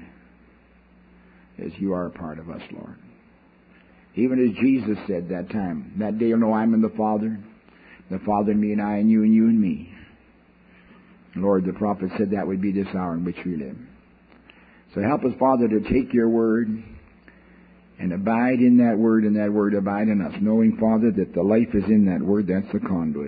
Speaker 1: as you are a part of us, Lord. Even as Jesus said that time, that day you'll know I'm in the Father in me and I in you and you in me. Lord, the prophet said that would be this hour in which we live. So help us, Father, to take your word and abide in that word and that word abide in us, knowing, Father, that the life is in that word. That's the conduit.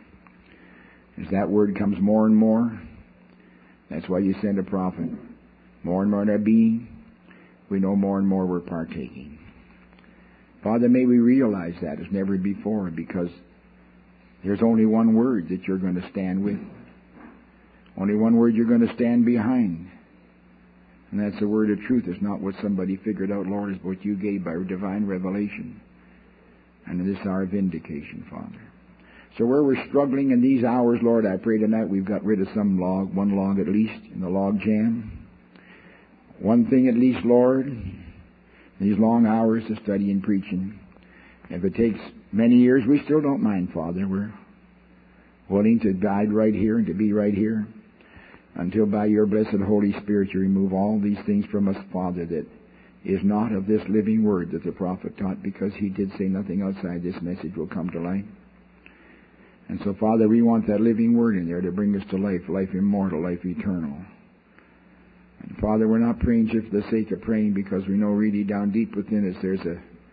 Speaker 1: As that word comes more and more, that's why you send a prophet. More and more in our being, we know more and more we're partaking. Father, may we realize that as never before, because there's only one word that you're going to stand with. Only one word you're going to stand behind. And that's the word of truth. It's not what somebody figured out, Lord. It's what you gave by divine revelation. And in this hour of vindication, Father. So where we're struggling in these hours, Lord, I pray tonight we've got rid of some log, one log at least, in the log jam. One thing at least, Lord, these long hours of study and preaching. If it takes many years, we still don't mind, Father. We're willing to abide right here and to be right here until by your blessed Holy Spirit you remove all these things from us, Father, that is not of this living word that the prophet taught, because he did say nothing outside this message will come to life. And so, Father, we want that living word in there to bring us to life, life immortal, life eternal. And Father, we're not praying just for the sake of praying, because we know really down deep within us there's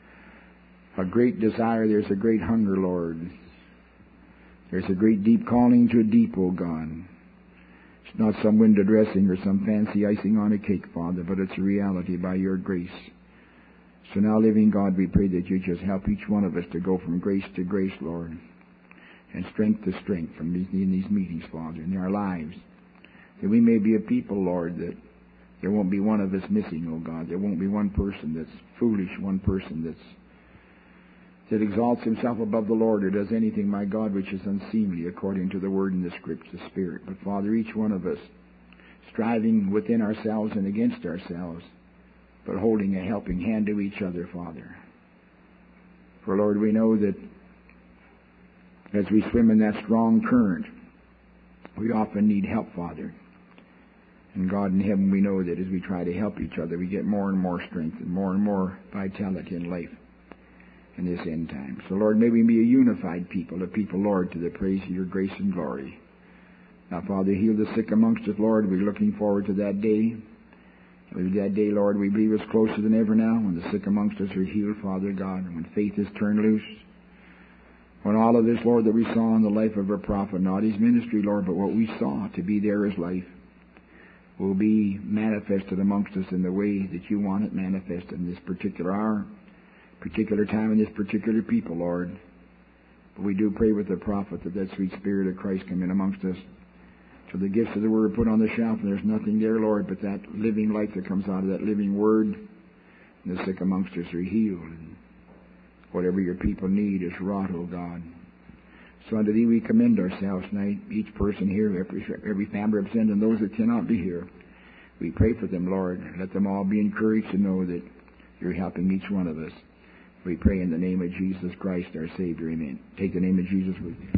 Speaker 1: a great desire, there's a great hunger, Lord. There's a great deep calling to a deep, O God. It's not some window dressing or some fancy icing on a cake, Father, but it's a reality by your grace. So now, living God, we pray that you just help each one of us to go from grace to grace, Lord, and strength to strength in these meetings, Father, in our lives. That we may be a people, Lord, that there won't be one of us missing, O God. There won't be one person that's foolish, one person that exalts himself above the Lord or does anything, my God, which is unseemly according to the Word and the Scripture, the Spirit. But, Father, each one of us striving within ourselves and against ourselves but holding a helping hand to each other, Father. For, Lord, we know that as we swim in that strong current, we often need help, Father. And God in heaven, we know that as we try to help each other, we get more and more strength and more vitality in life in this end time. So, Lord, may we be a unified people, a people, Lord, to the praise of your grace and glory. Now, Father, heal the sick amongst us, Lord. We're looking forward to that day. That day, Lord, we believe is closer than ever now, when the sick amongst us are healed, Father God, and when faith is turned loose. When all of this, Lord, that we saw in the life of our prophet, not his ministry, Lord, but what we saw to be there as life, will be manifested amongst us in the way that you want it manifested in this particular hour, particular time, and this particular people, Lord. But we do pray with the prophet that sweet Spirit of Christ come in amongst us. So the gifts of the Word are put on the shelf, and there's nothing there, Lord, but that living life that comes out of that living Word. And the sick amongst us are healed. And whatever your people need is wrought, O God. So unto Thee we commend ourselves tonight, each person here, every family represented, and those that cannot be here. We pray for them, Lord. Let them all be encouraged to know that you're helping each one of us. We pray in the name of Jesus Christ, our Savior. Amen. Take the name of Jesus with you.